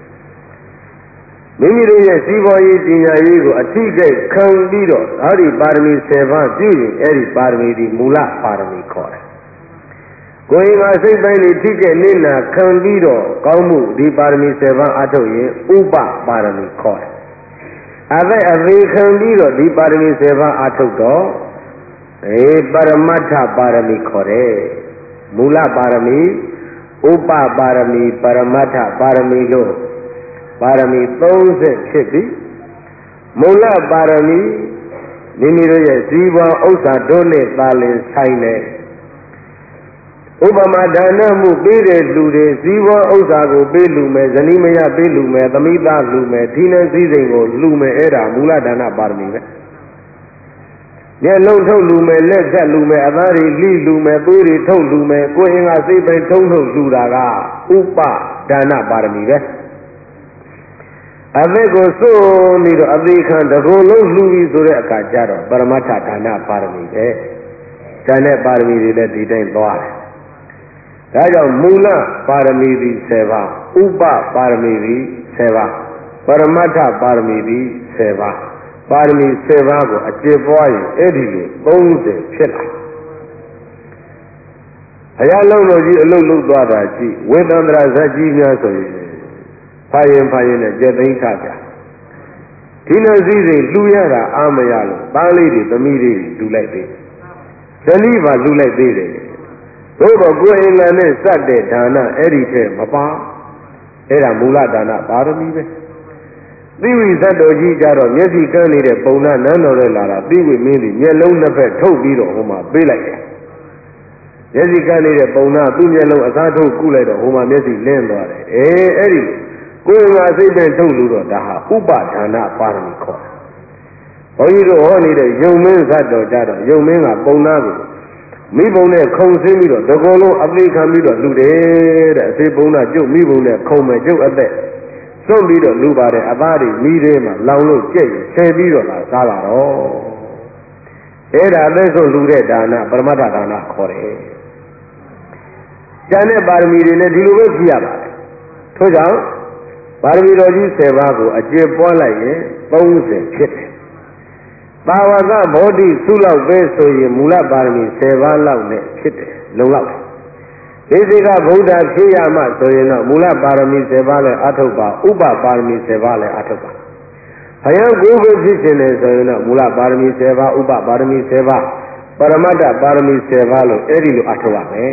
မိမိတို့ရဲ့စီးပွားရေးပညာရေးကိုအထိကိတ်ခံပြီးတော့အဲ့ဒီပါရမီ၁၀ပါးပြုရင်အဲ့ဒီပါရမီဒီမူလပါရမီခေါ်တယ်ကိုယ်ငါစိတ်ပိုင်းတွေထိကိတ်နေနာခံပြီးတော့ကောင်းမှုဒီပါရမီ၁၀ပါးအထုတ်ရင်ဥပပါရမီခေါ်တယ်အသက်အသေးခံပြီးတော့ဒီပါရမီ၁၀ပါးအထုတ်တော့အေပရမတ္ထပါရမီခေါ်တယ်မူလပါရမီဥပပါရမီပရမတ္ထပါရမီလို့ပါရမီ၃၀ဖြစ်ပြီမူလပါရမီမိမိတို့ရဲ့ဇီဝဥစ္စာတို့နဲ့သာလင်ဆိုင်တယ်ဥပမာဒါနမှုပေးတဲ့လူတွေဇီဝဥစ္စာကိုပေးလူမယ်ဇနီးမယားပေးလူမယ်သမိသားလူမယ်ဒီနဲ့စည်းစိမ်ကိုလူမယ်အဲ့ဒါမူလဒါနပါရမီပဲမျက်လုံးထုတ်လူမယ်လက်ဆက်လူမယ်အသားတွေလိလူမယ်သွေးတွေထုတ်လူမယ်ကိုယ်အင်္ဂါစိတ်ပဲထုံးထုတ်လူတာကဥပဒါနပါရမီပဲအသက်ကိုစွန့်ပြီးတော့အသေးခံတကူလုံးလှူပြီးဆိုတဲ့အခါကျတော့ပရမတ္ထဒါနပါရမီပဲ။ဒါနဲ့ပါရမီတွေလည်းဒီတိုင်းသွားတယ်။ဒါကြောင့်မူလပါရမီသည်၁၀ပါးဥပပါရမီသည်၁၀ပါးပရမတ္ထပါရမီသည်၁၀ပါးပါရမီ၁၀ပါးကိုအကျင့်ပွားရင်အဲ့ဒီလို၃၀ဖြစ်လာ။ဘုရားလုံးတော်ကြီးအလုတ်လုတ်သွားတာကြည့်ဝေသန္တရာဇတ်ကြီးများဆိုရင်ဖာရင်ဖာရင်နဲ့ကြက်သိမ်းခကြဒီလိုစည်းစိမ်လှူရတာအာမရလို့သားလေးတွေသမီးလေးတွေလှူလိုက်သေးဇနီးပါလှူလိုက်သေးတယ်သို့တော့ကိုယ်အင်္ဂါနဲ့စက်တဲ့ဒါနအဲ့ဒီထဲမပါအဲ့ဒါမူလဒါနပါရမီပဲသိဝိဇတ်တော်ကြီးကြတော့မျက်စိကန်းနေတဲ့ပုံနာနန်းတော်ထဲလာတာသိဝိမင်းကြီးမျက်လုံးနှစ်ဖက်ထုတ်ပြီးတော့ဟိုမှာပေးလိုက်တယ်မျက်စိကန်းနေတဲ့ပုံနာသူ့မျက်လုံးအစားထုတ်ကုလိုက်တော့ဟိုမှာမျက်စိလင်းသွားတယ်အေးအဲ့ဒီကိုယ်ငါစိတ်ပဲထုတ်လို့တော့ဒါဟာဥပဒါနပါရမီခေါ်တယ်။ဘုန်းကြီးတို့ဟောနေတဲ့ယုံမင်းဇတ်တော်ကြတော့ယုံမင်းကပုံနာကိုမိဘုံနဲ့ခုံဆင်းပြီးတော့တကောလုံးအသေးခံပြီးတော့လူတယ်တဲ့အသေးပုံးကကျုပ်မိဘုံနဲ့ခုံမဲ့ကျုပ်အသက်စွန့်ပြီးတော့လူပါတဲ့အသားတွေမိသေးမှာလောင်လို့ကြက်ဆယ်ပြီးတော့လာစားတာတော့အဲ့ဒါအသက်ဆုံးလူတဲ့ဒါနပရမတ္ထဒါနခေါ်တယ်ကျန်တဲ့ပါရမီတွေနဲ့ဒီလိုပဲဖြစ်ရပါတယ်ထို့ကြောင့်ပါရမီတော်ကြီးဆယ်ပါးကိုအကျင့်ပွားလိုက်ရင်သုံးဆယ်ဖြစ်တယ်ပါဝကဘောဓိသုလောက်ပဲဆိုရင်မူလပါရမီဆယ်ပါးလောက်နဲ့ဖြစ်တယ်လုံလောက်တယ်ဒီစိကဗုဒ္ဓဖြစ်ရမှဆိုရင်တော့မူလပါရမီဆယ်ပါးလည်းအထုတ်ပါဥပပါရမီဆယ်ပါးလည်းအထုတ်ပါဘယံကိုယ်ပဲဖြစ်ခြင်းလေဆိုရင်တော့မူလပါရမီဆယ်ပါးဥပပါရမီဆယ်ပါးပရမတ္ထပါရမီဆယ်ပါးလို့အဲ့ဒီလိုအထုတ်ရမယ်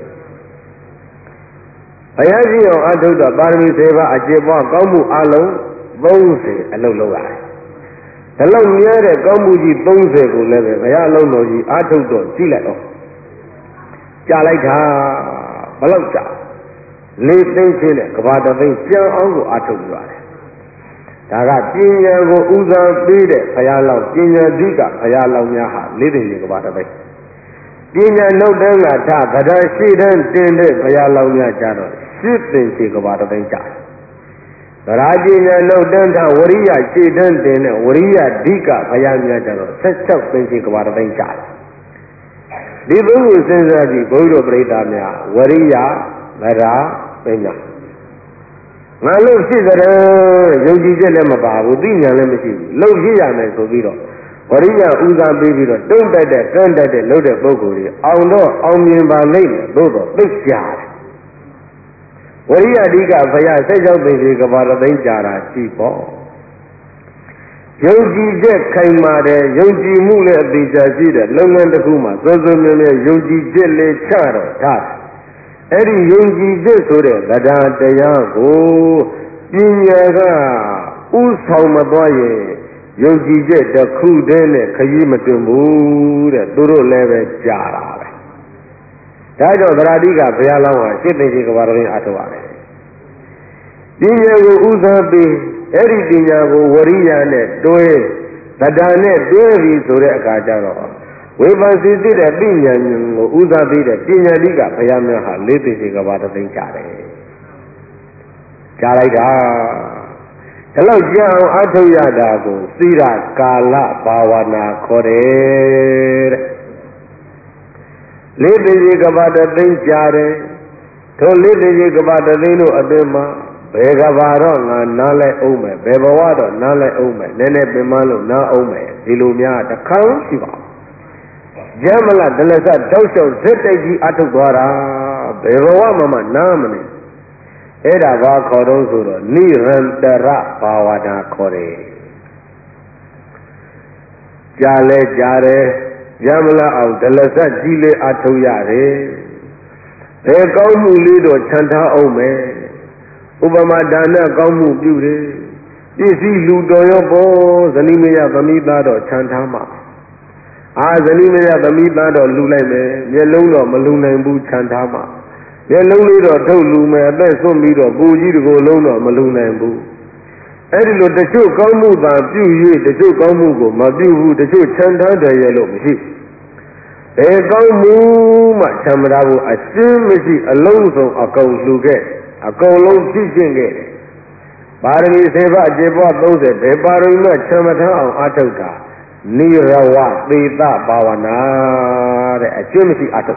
ဘယံရှိအောင်အထုတ်တော့ပါရမီဆယ်ပါးအကျင့်ပွားကောင်းမှုအလုံးသုံးဆယ်အလုပ်လုပ်ရတယ်ဒါလောက်များတဲ့ကောင်းမှုကြီးသုံးဆယ်ကိုလည်းပဲဘုရားအလုံးတော်ကြီးအားထုတ်တော့ကြည့်လိုက်တော့ကြာလိုက်တာဘလောက်ကြာလေးသိန်းချင်းနဲ့ကဘာတသိန်းကြံအောင်ကိုအားထုတ်ရတယ်ဒါကပညာကိုဥစားပေးတဲ့ဘုရားလောက်ပညာဓိကဘုရားလောက်များဟာလေးသိန်းချင်းကဘာတသိန်းပညာနှုတ်တန်းကထဗဒရှိတန်းတင်တဲ့ဘုရားလောက်များကြတော့ရှစ်သိန်းချင်းကဘာတသိန်းကြာဗရာပညာနှုတ်တန်းထဝရိယရှေ့တန်းတင်တဲ့ဝရိယဓိကဘုရားများကြတော့ဆက်၆သိန်းချင်းကဘာတသိန်းကြာတယ်ဒီဘုဟုစဉ်းစားကြည့်ဘုရားပရိသတ်များဝရိယဗရာပညာငါလို့ရှိကြတယ်ယုံကြည်ချက်လည်းမပါဘူးသိဉာဏ်လည်းမရှိဘူးလှုပ်ရရမယ်ဆိုပြီးတော့ဝရိယဥစားပေးပြီးတော့တုံ့တက်တဲ့ကန့်တက်တဲ့လှုပ်တဲ့ပုဂ္ဂိုလ်တွေအောင်တော့အောင်မြင်ပါလိမ့်မယ်သို့တော့သိကြတယ်ဝရိယဓိကဘုရားဆက်ရောက်သိပြီကဘာတသိန်းကြာတာရှိပေါ့ယုံကြည်ချက်ခိုင်မာတယ်ယုံကြည်မှုနဲ့အသေးချာရှိတဲ့လုပ်ငန်းတစ်ခုမှာစောစောမြဲမြဲယုံကြည်ချက်လေးချတော့ဒါအဲ့ဒီယုံကြည်ချက်ဆိုတဲ့တရားတရားကိုပညာကဥဆောင်မသွားရင်ယုံကြည်ချက်တစ်ခုတည်းနဲ့ခရီးမတွင်ဘူးတဲ့သူတို့လည်းပဲကြာတာပဲဒါကြောင့်သရတိကဘုရားလောင်းဟာရှစ်သိန်းကဘာတော်ရင်အထောက်ရတယ်ပညာကိုဥစားပြီးအဲ့ဒီပညာကိုဝရိယနဲ့တွဲတရားနဲ့တွဲပြီးဆိုတဲ့အခါကျတော့ဝိပဿနာသိတဲ့ပညာဉာဏ်ကိုဥစားပြီးတဲ့ပညာတိကဘုရားများဟာလေးသိန်းကဘာတော်သိန်းကြာတယ်ကြာလိုက်တာဒါလောက်ကြာအောင်အထောက်ရတာကိုသီရကာလဘာဝနာခေါ်တယ်တဲ့လေးသိန်းကဘာတော်သိန်းကြာတယ်ထိုလေးသိန်းကဘာတော်သိန်းတို့အတွင်းမှာဘယ်ကဘာတော့ငါနားလဲအောင်မယ်ဘယ်ဘဝတော့နားလဲအောင်မယ်နည်းနည်းပင်မလို့နားအောင်မယ်ဒီလိုများတခါရှိပါကျမ်းမလားဒလစတောက်လျှောက်ဇက်တိုက်ကြီးအထုတ်သွားတာဘယ်ဘဝမှမနားမနေအဲ့ဒါဘာခေါ်တော့ဆိုတော့နိရန္တရဘာဝနာခေါ်တယ်ကြာလဲကြာတယ်ကျမ်းမလားအောင်ဒလစကြီးလေးအထုတ်ရတယ်ဘယ်ကောင်းမှုလေးတော့ခြံထားအောင်မယ်ဥပမာဒါနကောင်းမှုပြုတယ်ပစ္စည်းလူတော်ရောပေါ်ဇနီးမယားသမီးသားတော့ခြံထားမှာအာဇနီးမယားသမီးသားတော့လူလိုက်မယ်မျက်လုံးတော့မလူနိုင်ဘူးခြံထားမှာမျက်လုံးလေးတော့ထုတ်လူမယ်အသက်ဆုံးပြီးတော့ပူကြီးတကိုယ်လုံးတော့မလူနိုင်ဘူးအဲ့ဒီလိုတချို့ကောင်းမှုသာပြု၍တချို့ကောင်းမှုကိုမပြုဘူးတချို့ခြံထားတယ်ရဲ့လို့မရှိဘယ်ကောင်းမှုမှခြံမထားဘူးအရှင်းမရှိအလုံးစုံအကုန်လူခဲ့အကုန်လုံးဖြည့်ကျင့်ခဲ့တယ်ပါရမီစေဘအကျေပွားသုံးဆယ်ဘယ်ပါရမီမှချမ်းမထမ်းအောင်အထုတ်တာနိရဝသေသဘာဝနာတဲ့အကျင့်မရှိအထုတ်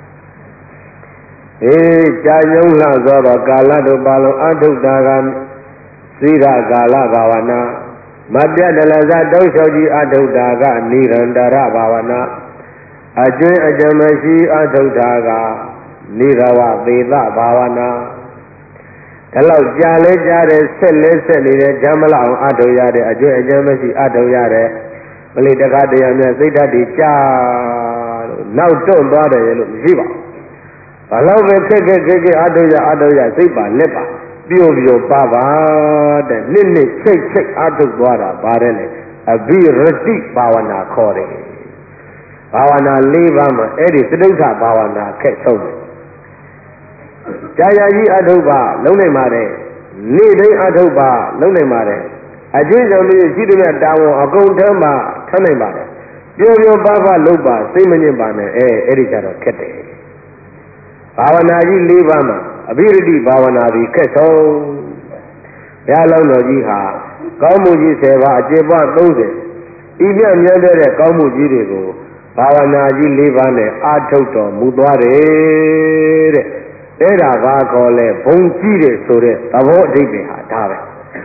အေးကြာညုံလှသောတော့ကာလတို့ပါလုံးအထုတ်တာကသီရကာလဘာဝနာမပြတ်တလဇတောက်လျှောက်ကြီးအထုတ်တာကနိရန္တရဘာဝနာအကျင့်အကြံမရှိအထုတ်တာကနိရဝသေသဘာဝနာဒါလောက်ကြာလဲကြာတယ်ဆက်လဲဆက်နေတယ်ဓမ္မလောက်အထုတ်ရတဲ့အကျွဲ့အကျမ်းမရှိအထုတ်ရတဲ့မလေးတကားတရားများစိတ်ဓာတ်တွေကြာလို့နောက်တွန့်သွားတယ်လို့မရှိပါဘူး။ဘာလို့ပဲခက်ခက်ခက်ခက်အထုတ်ရအထုတ်ရစိတ်ပါလက်ပါပြို့ပြို့ပါပါတဲ့နှစ်နှစ်ချိတ်ချိတ်အထုတ်သွားတာပါတယ်လေအဘိရတိဘာဝနာခေါ်တယ်။ဘာဝနာ၄ပါးမှာအဲ့ဒီသတုဋ္ဌဘာဝနာခက်ဆုံးတယ်ကြာရကြီးအထုပ်ပါလုံးနိုင်ပါတယ်နေ့တိုင်းအထုပ်ပါလုံးနိုင်ပါတယ်အကျွေးကြောင့်လေးရှိတဲ့တာဝန်အကုန်ထမ်းပါထမ်းနိုင်ပါတယ်ပြောပြောပါပါလုပ်ပါစိတ်မညစ်ပါနဲ့အဲအဲ့ဒီကြတော့ခက်တယ်ဘာဝနာကြီး၄ပါးမှာအဘိရတိဘာဝနာပြီးခက်ဆုံးဘုရားလုံးတော်ကြီးဟာကောင်းမှုကြီး၁၀ပါးအကျေပွား၃၀ဤပြမြတ်တဲ့ကောင်းမှုကြီးတွေကိုဘာဝနာကြီး၄ပါးနဲ့အာထုတ်တော်မူသွားတယ်တဲ့အဲ့ဒါဘာခေါ်လဲဘုံကြီးတယ်ဆိုတဲ့သဘောအဓိပ္ပာယ်ဟာဒါပဲ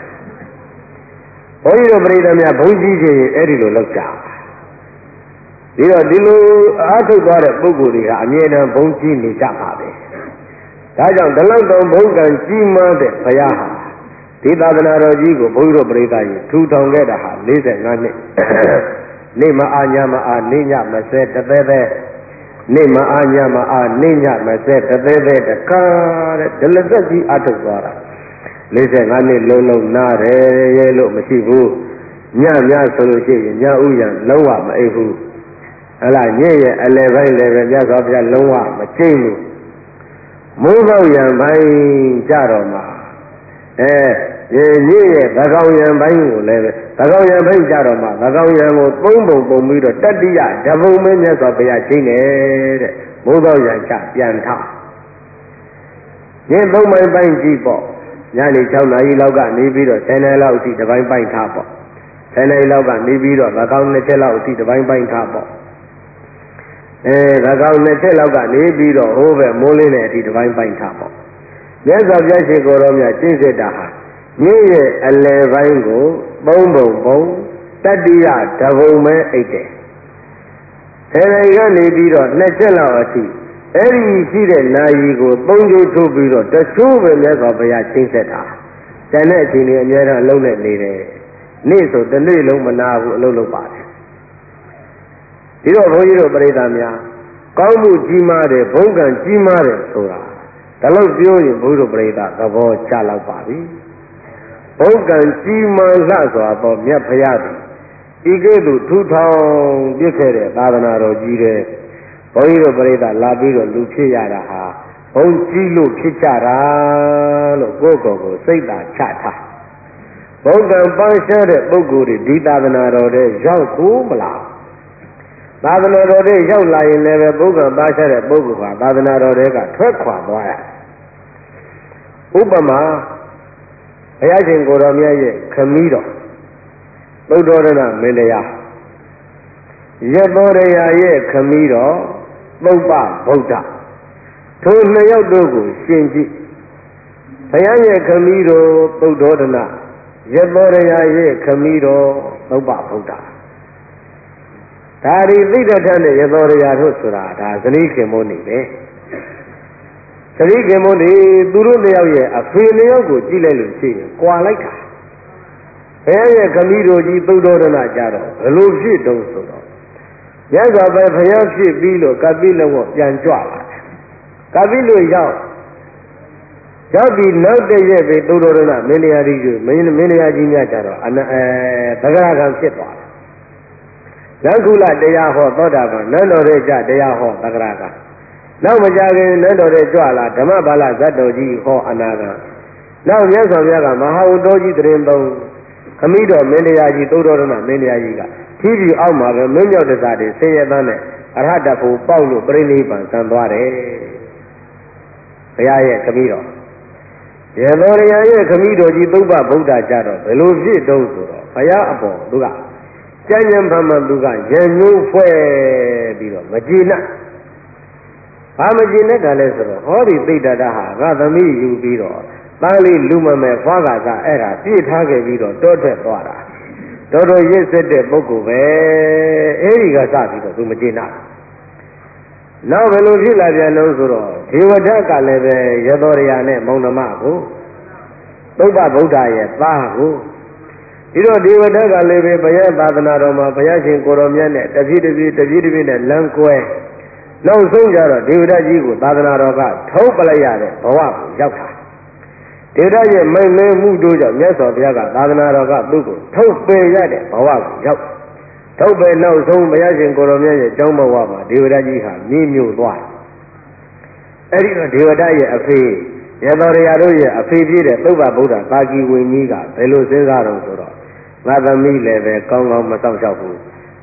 ဘုန်းကြီးတို့ပရိသတ်များဘုံကြီးခြင်းအဲ့ဒီလိုလောက်ကြဒီတော့ဒီလိုအာထုတ်သွားတဲ့ပုဂ္ဂိုလ်တွေကအမြဲတမ်းဘုံကြီးနေကြပါပဲဒါကြောင့်ဒလန့်တော်ဘုံကံကြီးမားတဲ့ဘုရားဟာဒီသာသနာတော်ကြီးကိုဘုန်းကြီးတို့ပရိသတ်ကြီးထူထောင်ခဲ့တာဟာ၄၅နှစ်နေမအာညာမအာနေညမစဲတသေးသေးနေမအာညာမအာနေညမစဲတသေးသေးတကားတဲ့ဒလသက်ကြီးအထုတ်သွားတာ၄၅နှစ်လုံးလုံးနားတယ်ရဲ့လို့မရှိဘူးညညဆိုလို့ရှိရင်ညဥ်ရံလုံးဝမအိပ်ဘူးဟလာညရဲ့အလယ်ပိုင်းလည်းပဲမြတ်စွာဘုရားလုံးဝမကျိမ့်ဘူးမိုးပေါက်ရံပိုင်းကြတော့မှာအဲရေညရဲ့သကောင်ရံပိုင်းကိုလည်းပဲသကောင်ရံပိုင်းကြတော့မှသကောင်ရံကိုသုံးပုံပုံပြီးတော့တတ္တိယဓဘုံမင်းမြတ်စွာဘုရားကျိမ့်တယ်တဲ့မိုးပေါက်ရံချပြန်ထညသုံးပိုင်းပိုင်းကြည့်ပေါ့ညနေ၆နာရီလောက်ကနေပြီးတော့ဆယ်နာရီလောက်အထိတစ်ပိုင်းပိုင်းထားပေါ့ဆယ်နာရီလောက်ကနေပြီးတော့သကောင်နှစ်ချက်လောက်အထိတစ်ပိုင်းပိုင်းထားပေါ့အဲသကောင်နှစ်ချက်လောက်ကနေပြီးတော့ဟိုးပဲမိုးလင်းတဲ့အထိတစ်ပိုင်းပိုင်းထားပေါ့မြတ်စွာဘုရားရှင်ကိုယ်တော်မြတ်ကျင့်စေတာဟာညရဲ့အလယ်ပိုင်းကိုသုံးပုံပုံတတ္တိယဓဘုံမဲအိတ်တယ်ဆယ်နာရီကနေပြီးတော့နှစ်ချက်လောက်အထိအဲ့ဒီရှိတဲ့နာယီကိုသုံးကျိုးထုတ်ပြီးတော့တချို့ပဲမြတ်စွာဘုရားကျင့်ဆက်တာတန်တဲ့အချိန်ကြီးအများအားအလုံးနဲ့နေတယ်နေ့ဆိုတစ်နေ့လုံးမနာဘူးအလုံးလုံးပါတယ်ဒီတော့ဘုန်းကြီးတို့ပရိသတ်များကောင်းမှုကြီးမားတယ်ဘုံကံကြီးမားတယ်ဆိုတာဒါလို့ပြောရင်ဘုန်းကြီးတို့ပရိသတ်သဘောကျလောက်ပါပြီဘုံကံကြီးမားလှစွာသောမြတ်ဘုရားသည်ဤကဲ့သို့ထူထောင်ပြည့်ခဲ့တဲ့သာသနာတော်ကြီးတဲ့ဘုန်းကြီးတို့ပရိသတ်လာပြီးတော့လူဖြစ်ရတာဟာဘုံကြီးလို့ဖြစ်ကြတာလို့ကိုယ့်ကိုယ်ကိုစိတ်သာချထားဘုံကံပန်းရှားတဲ့ပုဂ္ဂိုလ်တွေဒီသာသနာတော်တဲ့ရောက်ကိုမလားသာသနာတော်တဲ့ရောက်လာရင်လည်းပဲဘုံကံပန်းရှားတဲ့ပုဂ္ဂိုလ်ဟာသာသနာတော်တွေကထွက်ခွာသွားရဥပမာဘုရားရှင်ကိုယ်တော်မြတ်ရဲ့ခမည်းတော်သုဒ္ဓရဏမင်းတရားရသောရရာရဲ့ခမည်းတော်သုပ္ပဗုဒ္ဓထိုနှစ်ယောက်တို့ကိုရှင်းကြည့်ဘုရားရဲ့ခမည်းတော်သုဒ္ဓရဏရသောရရာရဲ့ခမည်းတော်သုပ္ပဗုဒ္ဓဒါရီသိတ္တထနဲ့ရသောရရာတို့ဆိုတာဒါဇနီးခင်မိုးနေပဲသတိခင်မို့ဒီသူတို့နှစ်ယောက်ရဲ့အဖေနှစ်ယောက်ကိုကြည့်လိုက်လို့ရှိရင်ကွာလိုက်တာဘယ်ရဲ့ခမည်းတော်ကြီးသုဒ္ဓရဏကြတော့ဘယ်လိုဖြစ်တုံးဆိုတော့ရသော်ပဲဘုရားဖြစ်ပြီးလို့ကပိလဝပြန်ကြွလာတယ်ကပိလရောက်ရောက်ပြီးနောက်တည့်ရဲ့ပဲသုဒ္ဓရဏမင်းတရားကြီးကိုမင်းမင်းတရားကြီးများကြတော့အနအဲသဂရကံဖြစ်သွားတယ်လက္ခုလတရားဟောသောတာပန်နန္တော်ရဲ့ကြတရားဟောသဂရကံနောက်မကြခင်နန်းတော်တဲ့ကြွလာဓမ္မပါဠဇတ်တော်ကြီးဟောအနာဂံနောက်မြတ်စွာဘုရားကမဟာဝတ္တောကြီးတရင်သုံးခမည်းတော်မင်းတရားကြီးသုဒ္ဓရဏမင်းတရားကြီးကထီးပြီးအောက်မှာပဲမင်းမြောက်တစားတွေဆင်းရဲသားနဲ့အရဟတဖို့ပေါက်လို့ပြိဋိဘံဆံသွားတယ်ဘုရားရဲ့ခမည်းတော်ရေတော်ရရဲ့ခမည်းတော်ကြီးသုပ္ပဗုဒ္ဓကြတော့ဘယ်လိုဖြစ်တုံးဆိုတော့ဘုရားအပေါ်သူကကျမ်းဉာဏ်မှန်မှန်သူကရံညှိုးဖွဲ့ပြီးတော့မကြည်နပ်ဘာမကျင်တဲ့ကလည်းဆိုတော့ဟောဒီသိတ္တတာဟာငါသမီးယူပြီးတော့သားလေးလူမမဲ့ဖွားကစားအဲ့ဒါပြည့်ထားခဲ့ပြီးတော့တောထက်သွားတာတော်တော်ရစ်စစ်တဲ့ပုဂ္ဂိုလ်ပဲအဲ့ဒီကစပြီးတော့သူမကျင်တာနောက်ဘယ်လိုဖြစ်လာပြန်လို့ဆိုတော့ဒေဝဒကလည်းပဲရသောရယာနဲ့မောင်နှမကိုသုပ္ပဗုဒ္ဓရဲ့သားကိုဒီတော့ဒေဝဒကလည်းပဲဘုရားသာသနာတော်မှာဘုရားရှင်ကိုယ်တော်မြတ်နဲ့တပြည့်တပြည့်တပြည့်တပြည့်နဲ့လမ်းကွဲနောက်ဆုံးကြတော့ဒေဝဒကြီးကိုသာသနာတော်ကထုတ်ပလိုက်ရတဲ့ဘဝကိုရောက်တာဒေဝဒရဲ့မိန်မဲမှုတို့ကြောင့်မြတ်စွာဘုရားကသာသနာတော်ကသူ့ကိုထုတ်ပယ်ရတဲ့ဘဝကိုရောက်ထုတ်ပယ်နောက်ဆုံးဘုရားရှင်ကိုယ်တော်မြတ်ရဲ့ကျောင်းဘဝမှာဒေဝဒကြီးဟာမြင့်မြို့သွားအဲ့ဒီတော့ဒေဝဒရဲ့အဖေရသောရယာတို့ရဲ့အဖေဖြစ်တဲ့သုဗ္ဗဗုဒ္ဓသာကီဝင်းကြီးကဘယ်လိုစဉ်းစားတော့ဆိုတော့ငါသမီးလည်းပဲကောင်းကောင်းမစောင့်ရှောက်ဘူး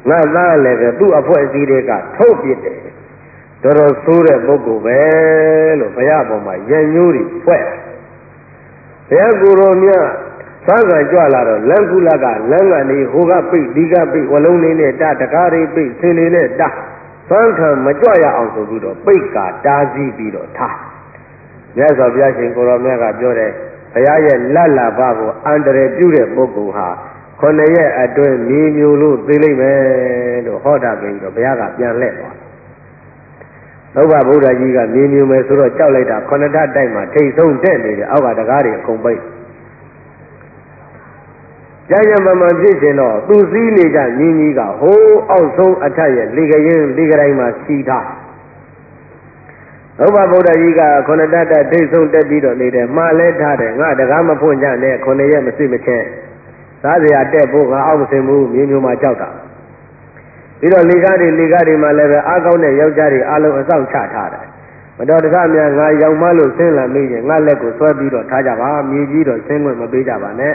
ငါသားလည်းပဲသူ့အဖွဲ့အစည်းတွေကထုတ်ပြစ်တယ်တော်တော်ဆိုးတဲ့ပုဂ္ဂိုလ်ပဲလို့ဘုရားပေါ်မှာရံညိုးတွေဖွဲ့ဘုရားကိုယ်တော်မြတ်သံဃာကြွလာတော့လမ်းကူလကလမ်းကနေဟိုကပိတ်ဒီကပိတ်ဝလုံးလေးနဲ့တတကားလေးပိတ်ဆင်းလေးနဲ့တသံဃာမကြွရအောင်ဆိုပြီးတော့ပိတ်ကာတားဆီးပြီးတော့ထားမြတ်စွာဘုရားရှင်ကိုယ်တော်မြတ်ကပြောတယ်ဘုရားရဲ့လတ်လာဘကိုအန္တရာယ်ပြုတဲ့ပုဂ္ဂိုလ်ဟာခုနှစ်ရက်အတွင်းမြေမျိုးလို့သိလိမ့်မယ်လို့ဟောတာပြီးတော့ဘုရားကပြန်လှည့်သွားသုဘဗုဒ္ဓကြီးကမြေမျိုးမယ်ဆိုတော့ကြောက်လိုက်တာခုနှစ်ဓာတ်တိုက်မှာထိတ်ဆုံးတက်နေတယ်အောက်ကတကားတွေအကုန်ပိတ်ကြာကြာမှမှဖြစ်ခြင်းတော့သူစည်းနေကြမြင်းကြီးကဟိုးအောက်ဆုံးအထက်ရဲ့လေကရင်လေကတိုင်းမှာစီထားသုဘဗုဒ္ဓကြီးကခုနှစ်ဓာတ်တိုက်ထိတ်ဆုံးတက်ပြီးတော့နေတယ်မှားလဲထားတယ်ငါတကားမဖွင့်ကြနဲ့ခုနှစ်ရက်မစိမချင်းသားစရာတက်ဖို့ငါအောက်မစင်ဘူးမြင်းမျိုးမှာကြောက်တာပြီးတော့လေကားတွေလေကားတွေမှာလည်းပဲအားကောင်းတဲ့ယောက်ျားတွေအလုံးအဆောင်ချထားတယ်မတော်တဆများငါရောက်မှလို့ဆင်းလာမိရင်ငါလက်ကိုဆွဲပြီးတော့ထားကြပါမြေကြီးတော့ဆင်းခွင့်မပေးကြပါနဲ့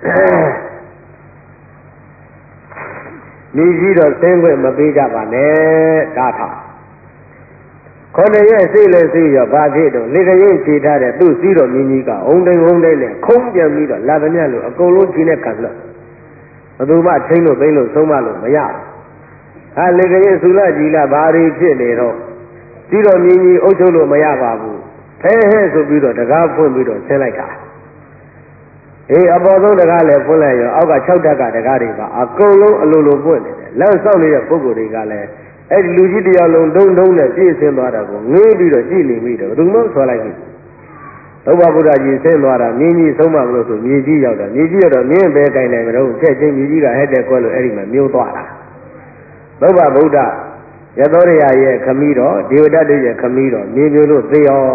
မြေကြီးတော့ဆင်းခွင့်မပေးကြပါနဲ့ဒါထားခေါင်းရဲ့စိတ်လည်းစိတ်ရောဘာဖြစ်တော့လေကရင်ခြေထားတဲ့သူ့စီးတော်မြင်းကြီးကအုံတိုင်းအုံတိုင်းနဲ့ခုံးပြန်ပြီးတော့လာသမျှလို့အကုန်လုံးခြေနဲ့ကန်လို့ဘယ်သူမှထိမ့်လို့သိမ့်လို့ဆုံးမလို့မရဘူးဟာလေကရင်သုလကြီးလာဘာတွေဖြစ်နေတော့စီးတော်မြင်းကြီးအုပ်ချုပ်လို့မရပါဘူးဖဲဟဲဆိုပြီးတော့တကားဖွင့်ပြီးတော့ဆင်းလိုက်တာအေးအပေါ်ဆုံးတကားလည်းဖွင့်လိုက်ရောအောက်က၆ဓာတ်ကတကားတွေပါအကုန်လုံးအလိုလိုဖွင့်နေတယ်လက်ဆောက်နေတဲ့ပုဂ္ဂိုလ်တွေကလည်းအဲ့ဒီလူကြီးတယောက်လုံးဒုံဒုံနဲ့ပြည့်စင်သွားတာကိုငေးပြီးတော့ကြည့်နေမိတယ်ဘယ်သူမှဆွဲလိုက်ဘူးသုဘဗုဒ္ဓကြီးဆင်းသွားတာမြင်းကြီးဆုံးမမလို့ဆိုမြေကြီးရောက်တာမြေကြီးရောက်တော့မြင်းပဲကင်နိုင်မလို့ထက်ချင်းမြေကြီးကဟဲ့တဲ့ကွဲလို့အဲ့ဒီမှာမျိုးသွားတာသုဘဗုဒ္ဓရသောရရဲ့ခမီးတော်ဒေဝဒတ်ရဲ့ခမီးတော်မြေမျိုးလို့သိရော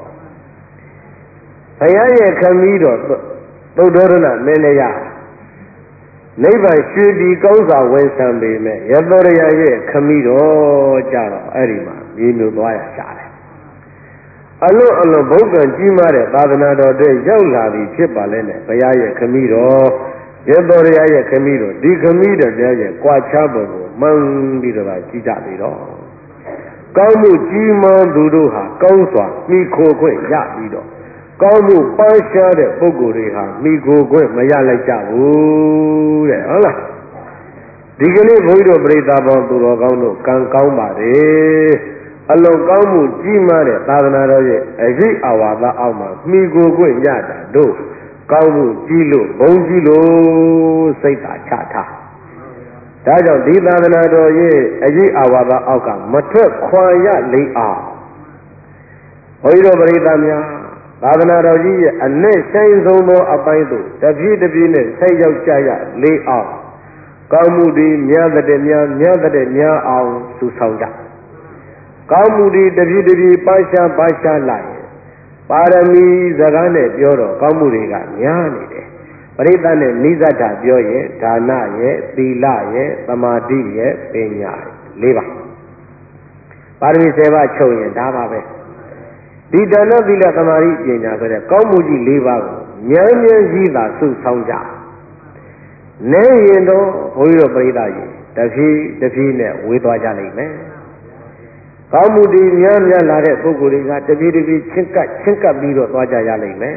ဘုရားရဲ့ခမီးတော်သုဒ္ဓရဏမင်းလည်းရနိဗ္ဗာန်ရွှေဒီကောင်းစွာဝန်ဆံပေမဲ့ရသောရရဲ့ခမီးတော်ကြတော့အဲ့ဒီမှာမြေမျိုးသွားရရှာတယ်အလွန်အလွန်ဘုက္ကံကြီးမားတဲ့သာသနာတော်တွေရောက်လာပြီဖြစ်ပါလဲနဲ့ဘုရားရဲ့ခမီးတော်ရသောရရဲ့ခမီးတော်ဒီခမီးတော်ရဲ့ကြွားချပုံကိုမှန်ပြီးတော့ကြည့်ကြပြီတော့ကောင်းမှုကြီးမားသူတို့ဟာကောင်းစွာမိခိုခွင့်ရပြီးတော့ကောင်းမှုပန်းရှားတဲ့ပုဂ္ဂိုလ်တွေဟာမိခိုခွင့်မရလိုက်ကြဘူးတဲ့ဟုတ်လားဒီကနေ့ဘုန်းကြီးတို့ပြိဿဘောသူတော်ကောင်းတို့ကံကောင်းပါတယ်အလွန်ကောင်းမှုကြီးမားတဲ့သာသနာတော်ရဲ့အရေးအဝါဒအောက်မှာမိခိုခွင့်ရတာတို့ကောင်းမှုကြီးလို့ဘုံကြီးလို့စိတ်သာချထားဒါကြောင့်ဒီသာသနာတော်ရဲ့အရေးအဝါဒအောက်ကမထွက်ခွာရလိမ့်အောင်ဘုန်းကြီးတို့ပရိသတ်များသာသနာတော်ကြီးရဲ့အနဲ့ဆိုင်ဆုံးသောအပိုင်းသို့တပြည့်တပြည့်နဲ့ဆက်ရောက်ကြရလေအောင်ကောင်းမှုတွေများတဲ့များများတဲ့များအောင်သူဆောင်ကြကောင်းမှုတွေတပြည့်တပြည့်ပါရှားပါရှားလိုက်ပါရမီစကားနဲ့ပြောတော့ကောင်းမှုတွေကများနေတယ်ပရိသတ်နဲ့နိစ္စတာပြောရဲ့ဒါနရဲ့သီလရဲ့သမာဓိရဲ့ပညာလေးပါပါရမီဆယ်ပါးချုပ်ရင်ဒါပါပဲဒီဒါနသီလသမာဓိပညာဆိုတဲ့ကောင်းမှုကြီးလေးပါးကိုဉာဏ်ဉာဏ်ကြီးသာစုဆောင်ကြနေရင်တော့ဘုန်းကြီးတို့ပရိသတ်ကြီးတဖြည်းတဖြည်းနဲ့ဝေးသွားကြလိမ့်မယ်ကောင်းမှုတွေများများလာတဲ့ပုဂ္ဂိုလ်တွေကတဖြည်းတဖြည်းချင်းကပ်ချင်းကပ်ပြီးတော့သွားကြရလိမ့်မယ်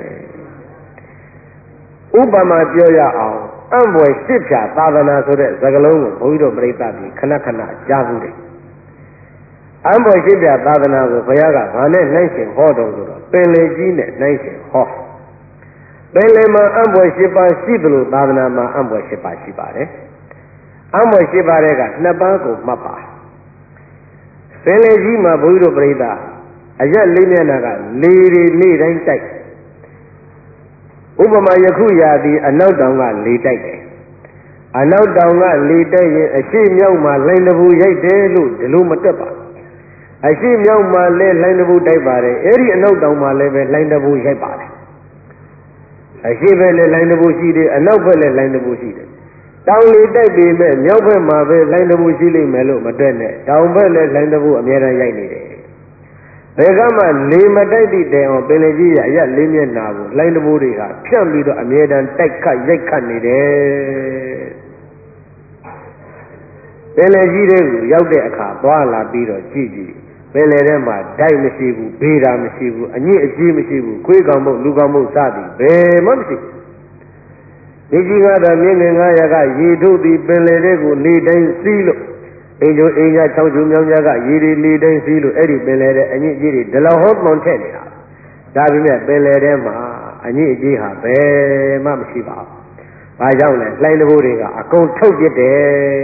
ဥပမာပြောရအောင်အံ့ဘွယ်ရှစ်ဖြာသာသနာဆိုတဲ့စကားလုံးကိုဘုန်းကြီးတို့ပြိဿကြီးခဏခဏကြားဘူးတယ်အံ့ဘွယ်ရှစ်ဖြာသာသနာကိုဘုရားကဘာနဲ့နှိုင်းရှင်ဟောတော်ဆိုတော့ပင်လေကြီးနဲ့နှိုင်းရှင်ဟောပင်လေမှာအံ့ဘွယ်ရှစ်ပါးရှိသလိုသာသနာမှာအံ့ဘွယ်ရှစ်ပါးရှိပါတယ်အံ့ဘွယ်ရှစ်ပါးတဲ့ကနှစ်ပါးကိုမှတ်ပါပင်လေကြီးမှာဘုန်းကြီးတို့ပြိဿအရက်လေးမျက်နှာကလေတွေနေ့တိုင်းတိုက်ဥပမာယခုရာသီအနောက်တောင်ကလေတိုက်တယ်အနောက်တောင်ကလေတိုက်ရင်အရှိမြောက်မှာလိုင်းတဘူရိုက်တယ်လို့ဒီလိုမတွက်ပါအရှိမြောက်မှာလဲလိုင်းတဘူတိုက်ပါတယ်အဲ့ဒီအနောက်တောင်မှာလည်းပဲလိုင်းတဘူရိုက်ပါတယ်အရှိဘက်လည်းလိုင်းတဘူရှိတယ်အနောက်ဘက်လည်းလိုင်းတဘူရှိတယ်တောင်လေတိုက်ပေမဲ့မြောက်ဘက်မှာပဲလိုင်းတဘူရှိလိမ့်မယ်လို့မတွက်နဲ့တောင်ဘက်လည်းလိုင်းတဘူအများအားရိုက်နေတယ်ဘယ်ကမှလေမတိုက်သည့်တိုင်အောင်ပင်လေကြီးရအရက်လေးမျက်နှာကိုလိုင်းတဘိုးတွေကဖြန့်ပြီးတော့အမြဲတမ်းတိုက်ခတ်ရိုက်ခတ်နေတယ်ပင်လယ်ကြီးတွေကိုရောက်တဲ့အခါသွားလာပြီးတော့ကြည့်ကြည့်ပင်လယ်ထဲမှာဓာတ်မရှိဘူးဘေးဓာမရှိဘူးအညစ်အကြေးမရှိဘူးခွေးကောင်မှုလူကောင်မှုစသည်ဘယ်မှမရှိဘူးဒီကြီးကတော့မြင်းငင်ငါးရာကရေထုတ်ပြီးပင်လယ်တွေကိုနေတိုင်းစီးလို့အိမ်ကျိုးအိမ်ညာ၆ကျိုးမြောင်းကြကရေတွေနေတိုင်းစီးလို့အဲ့ဒီပင်လယ်ထဲအညစ်အကြေးတွေဒလဟောသွန်ထက်နေတာဒါပေမဲ့ပင်လယ်ထဲမှာအညစ်အကြေးဟာဘယ်မှမရှိပါဘူး။ဘာကြောင့်လဲလှိုင်းတဘိုးတွေကအကုန်ထုတ်ပြစ်တယ်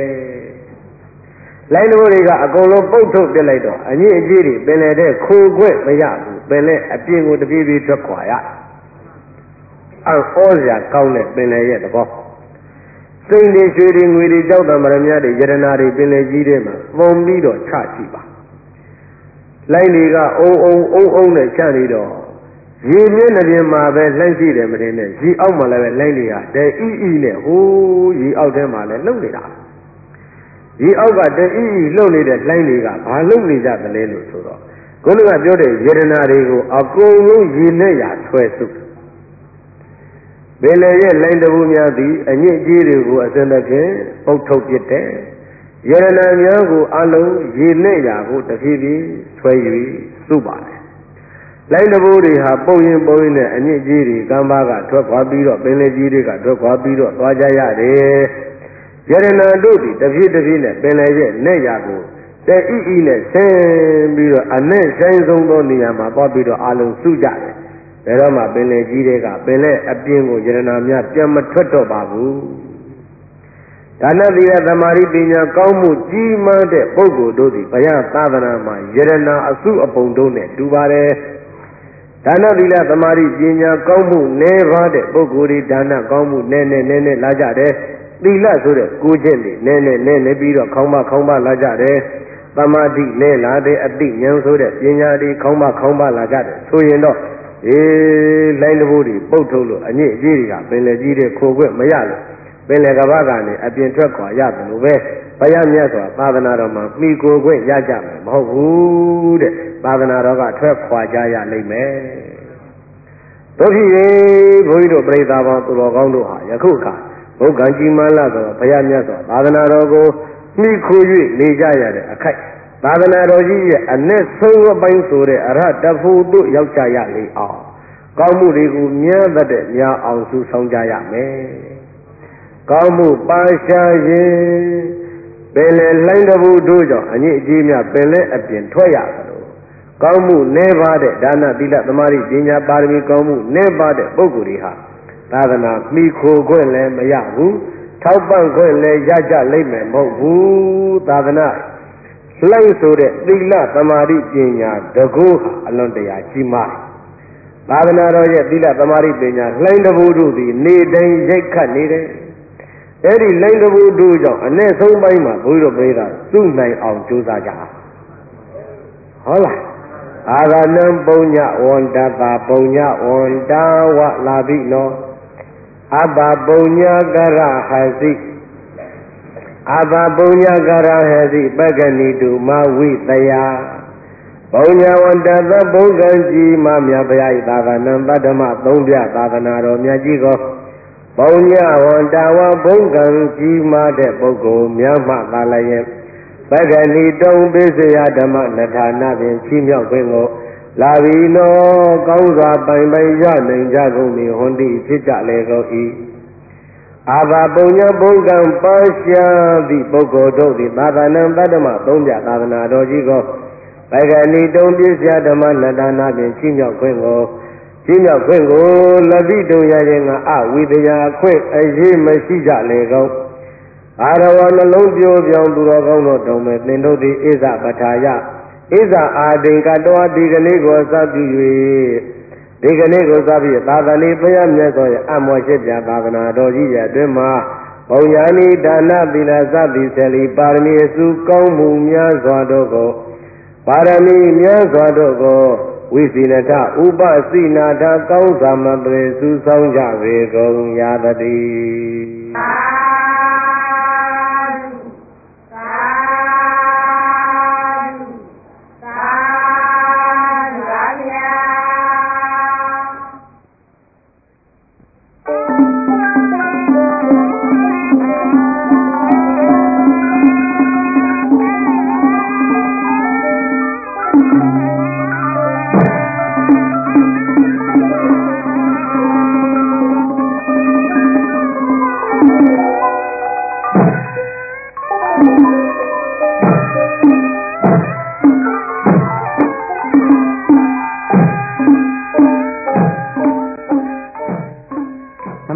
။လှိုင်းတဘိုးတွေကအကုန်လုံးပုတ်ထုတ်ပြစ်လိုက်တော့အညစ်အကြေးတွေပင်လယ်ထဲခိုခွင့်မရဘူးပင်လယ်အပြင်ကိုတပြေးပြေးထွက်ခွာရ။အော်ဩစရာကောင်းတဲ့ပင်လယ်ရဲ့သဘော။စိတ်တွေရွှေတွေငွေတွေကြောက်တံမရမြတွေယရနာတွေပင်လယ်ကြီးထဲမှာပုံပြီးတော့ချကြည့်ပါ။လှိုင်းတွေကအုံအုံအုံအုံနဲ့ချနေတော့ရေမျက်နှာပြင်မှာပဲလှိုင်းရှိတယ်မတင်နဲ့ရေအောက်မှာလည်းပဲလှိုင်းတွေကတဲအီအီနဲ့ဟိုးရေအောက်ထဲမှာလည်းလှုပ်နေတာရေအောက်ကတဲအီအီလှုပ်နေတဲ့လှိုင်းတွေကဘာလှုပ်နေကြသလဲလို့ဆိုတော့ခုနကပြောတဲ့ယေဒနာတွေကိုအကုန်လုံးရေနဲ့ရဆွဲစုဘယ်လေရဲ့လှိုင်းတဘူးများသည်အညစ်အကြေးတွေကိုအစင်တစ်ဖြင့်ပုတ်ထုတ်ပစ်တယ်ယေဒနာများကိုအလုံးရေနဲ့ရကိုတဖြည်းဖြည်းဆွဲ၍စုပါတယ်လိုင်းတဘိုးတွေဟာပုံရင်ပုံရင်နဲ့အညစ်အကြေးတွေကမ်းပါးကထွက်ခွာပြီးတော့ပင်လယ်ကြီးတွေကထွက်ခွာပြီးတော့သွားကြရတယ်။ယရနာတို့သည်တဖြည်းတဖြည်းနဲ့ပင်လယ်ရဲ့နဲ့ရာကိုတဲဣဣနဲ့ဆင်းပြီးတော့အနဲ့ဆိုင်ဆုံးသောနေရာမှာသွားပြီးတော့အလုံးစုကြတယ်။ဒါတော့မှပင်လယ်ကြီးတွေကပင်လယ်အပြင်ကိုယရနာများပြန်မထွက်တော့ပါဘူး။ဒါနသီလသမာဓိပညာကောင်းမှုကြီးမားတဲ့ပုဂ္ဂိုလ်တို့သည်ဘုရားသာသနာမှာယရနာအစုအပုံတို့နဲ့တူပါတယ်။ဒါနသီလသမာဓိပညာကောင်းမှုနည်းပါးတဲ့ပုဂ္ဂိုလ်တွေဒါနကောင်းမှုနည်းနည်းနည်းနည်းလာကြတယ်သီလဆိုတဲ့ကိုယ်ချင်းတွေနည်းနည်းနည်းနည်းပြီးတော့ခေါင်းမခေါင်းမလာကြတယ်သမာဓိနည်းလာတဲ့အသိဉာဏ်ဆိုတဲ့ပညာတွေခေါင်းမခေါင်းမလာကြတယ်ဆိုရင်တော့အေးလိုင်းတဘိုးတွေပုတ်ထုတ်လို့အညစ်အကြေးတွေကပင်လယ်ကြီးတွေခိုခွင့်မရလို့ပင်လယ်ကဘာကနေအပြင်ထွက်ခွာရတယ်လို့ပဲဘုရားမြတ်စွာသာသနာတော်မှာမိကိုခွင့်ရကြမယ်မဟုတ်ဘူးတဲ့သာသနာတော်ကထွက်ခွာကြရလိမ့်မယ်တို့ဖြစ်ရေဘုန်းကြီးတို့ပြိဿဘောင်သူတော်ကောင်းတို့ဟာယခုအခါဘုက္ကံကြီးမားလာသောဘုရားမြတ်စွာသာသနာတော်ကိုမိခို၍နေကြရတဲ့အခိုက်သာသနာတော်ကြီးရဲ့အ내ဆုံးအပိုင်းဆိုတဲ့အရဟတဖို့တို့ရောက်ကြရလေအောင်ကောင်းမှုတွေကိုမြတ်တဲ့များအောင်စုဆောင်ကြရမယ်ကောင်းမှုပါရှားရင်ပင်လေလှိုင်းတဘူးတို့ကြောင့်အညစ်အကြေးများပင်လေအပြင်ထွက်ရသလိုကောင်းမှုနည်းပါတဲ့ဒါနသီလသမာဓိပညာပါရမီကောင်းမှုနည်းပါတဲ့ပုဂ္ဂိုလ်တွေဟာသာသနာမိခိုခွင့်လည်းမရဘူးထောက်ပံ့ခွင့်လည်းရကြလိမ့်မယ်မဟုတ်ဘူးသာသနာလှိုင်းဆိုတဲ့သီလသမာဓိပညာတကူဟာအလွန်တရာကြီးမားသာသနာတော်ရဲ့သီလသမာဓိပညာလှိုင်းတဘူးတို့သည်နေတိုင်းရိုက်ခတ်နေတယ်အဲ့ဒီလိုင်းတဘူးတို့ကြောင့်အ ਨੇ ဆုံးပိုင်းမှာဘုရားပြိဿစုနိုင်အောင်ကြိုးစားကြအောင်ဟုတ်လားအာဂနံပုညဝန္တတာပုညဝန္တာဝလာဘိနောအဘပုညကရဟစီအဘပုညကရဟစီပက္ကဏိတုမဝိတယပုညဝန္တသဘုံကံကြီးမမြတ်ဗျာဤသာသနံတတ္တမသုံးပြသာသနာတော်မြတ်ကြီးကိုပုညဝန္တဝဘုံကံကြီးမားတဲ့ပုဂ္ဂိုလ်များမှသာလျက်ပက္ခဏီတုံပိစယဓမ္မနထာနာဖြင့်ချီးမြှောက်ခြင်းကိုလာဘီနောကောင်းစွာပိုင်ပိုင်ရနိုင်ကြကုန်၏ဟွန်တိဖြစ်ကြလေကုန်၏အာဘပုညဘုံကံပါရှာသည့်ပုဂ္ဂိုလ်တို့သည်သာသနံတတ္တမသုံးပြသာသနာတော်ကြီးကိုပက္ခဏီတုံပိစယဓမ္မနထာနာဖြင့်ချီးမြှောက်ခြင်းကိုချီးမြှောက်ခွင့်ကိုလပိတုံရခြင်းကအဝိတယာခွင့်အရေးမရှိကြလေကုန်အာရဝနှလုံးပြိုးပြောင်းသူတော်ကောင်းတို့တုံမဲ့သင်တို့သည်ဣဇပထာယဣဇအာတိကတောဒီကနေ့ကိုစပြု၍ဒီကနေ့ကိုစပြုသာသနေဘုရားမြတ်စွာရဲ့အမောရှိပြသာသနာတော်ကြီးရဲ့အတွင်းမှာဘုံညာနိဒါနသီလစသည်ဆယ်လီပါရမီအစုကောင်းမှုများစွာတို့ကိုပါရမီများစွာတို့ကိုဝိသေနထဥပစိနာထကောင်းစွာမသွေစုဆောင်ကြပေကုန်ရာတည်း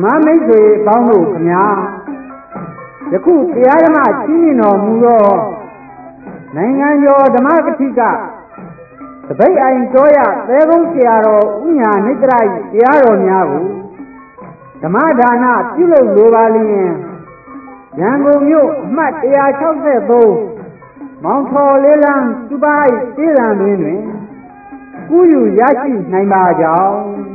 မမိတ်ဆွေပေါင်းတို့ခင်ဗျာယခုတရားဓမ္မကြီးမြင့်တော်မူသောနိုင်ငံကျော်ဓမ္မကတိကတပိတ်အိုင်တော်ရသဲကုန်းဆရာတော်ဥညာနိတ္တရ၏တရားတော်များကိုဓမ္မဒါနပြုလုပ်လိုပါလျင်ရန်ကုန်မြို့အမှတ်one sixty-threeမောင်ထော်လေးလန်းစူပါ၏တေးရန်တွင်တွင်ကူးယူရရှိနိုင်ပါကြောင်း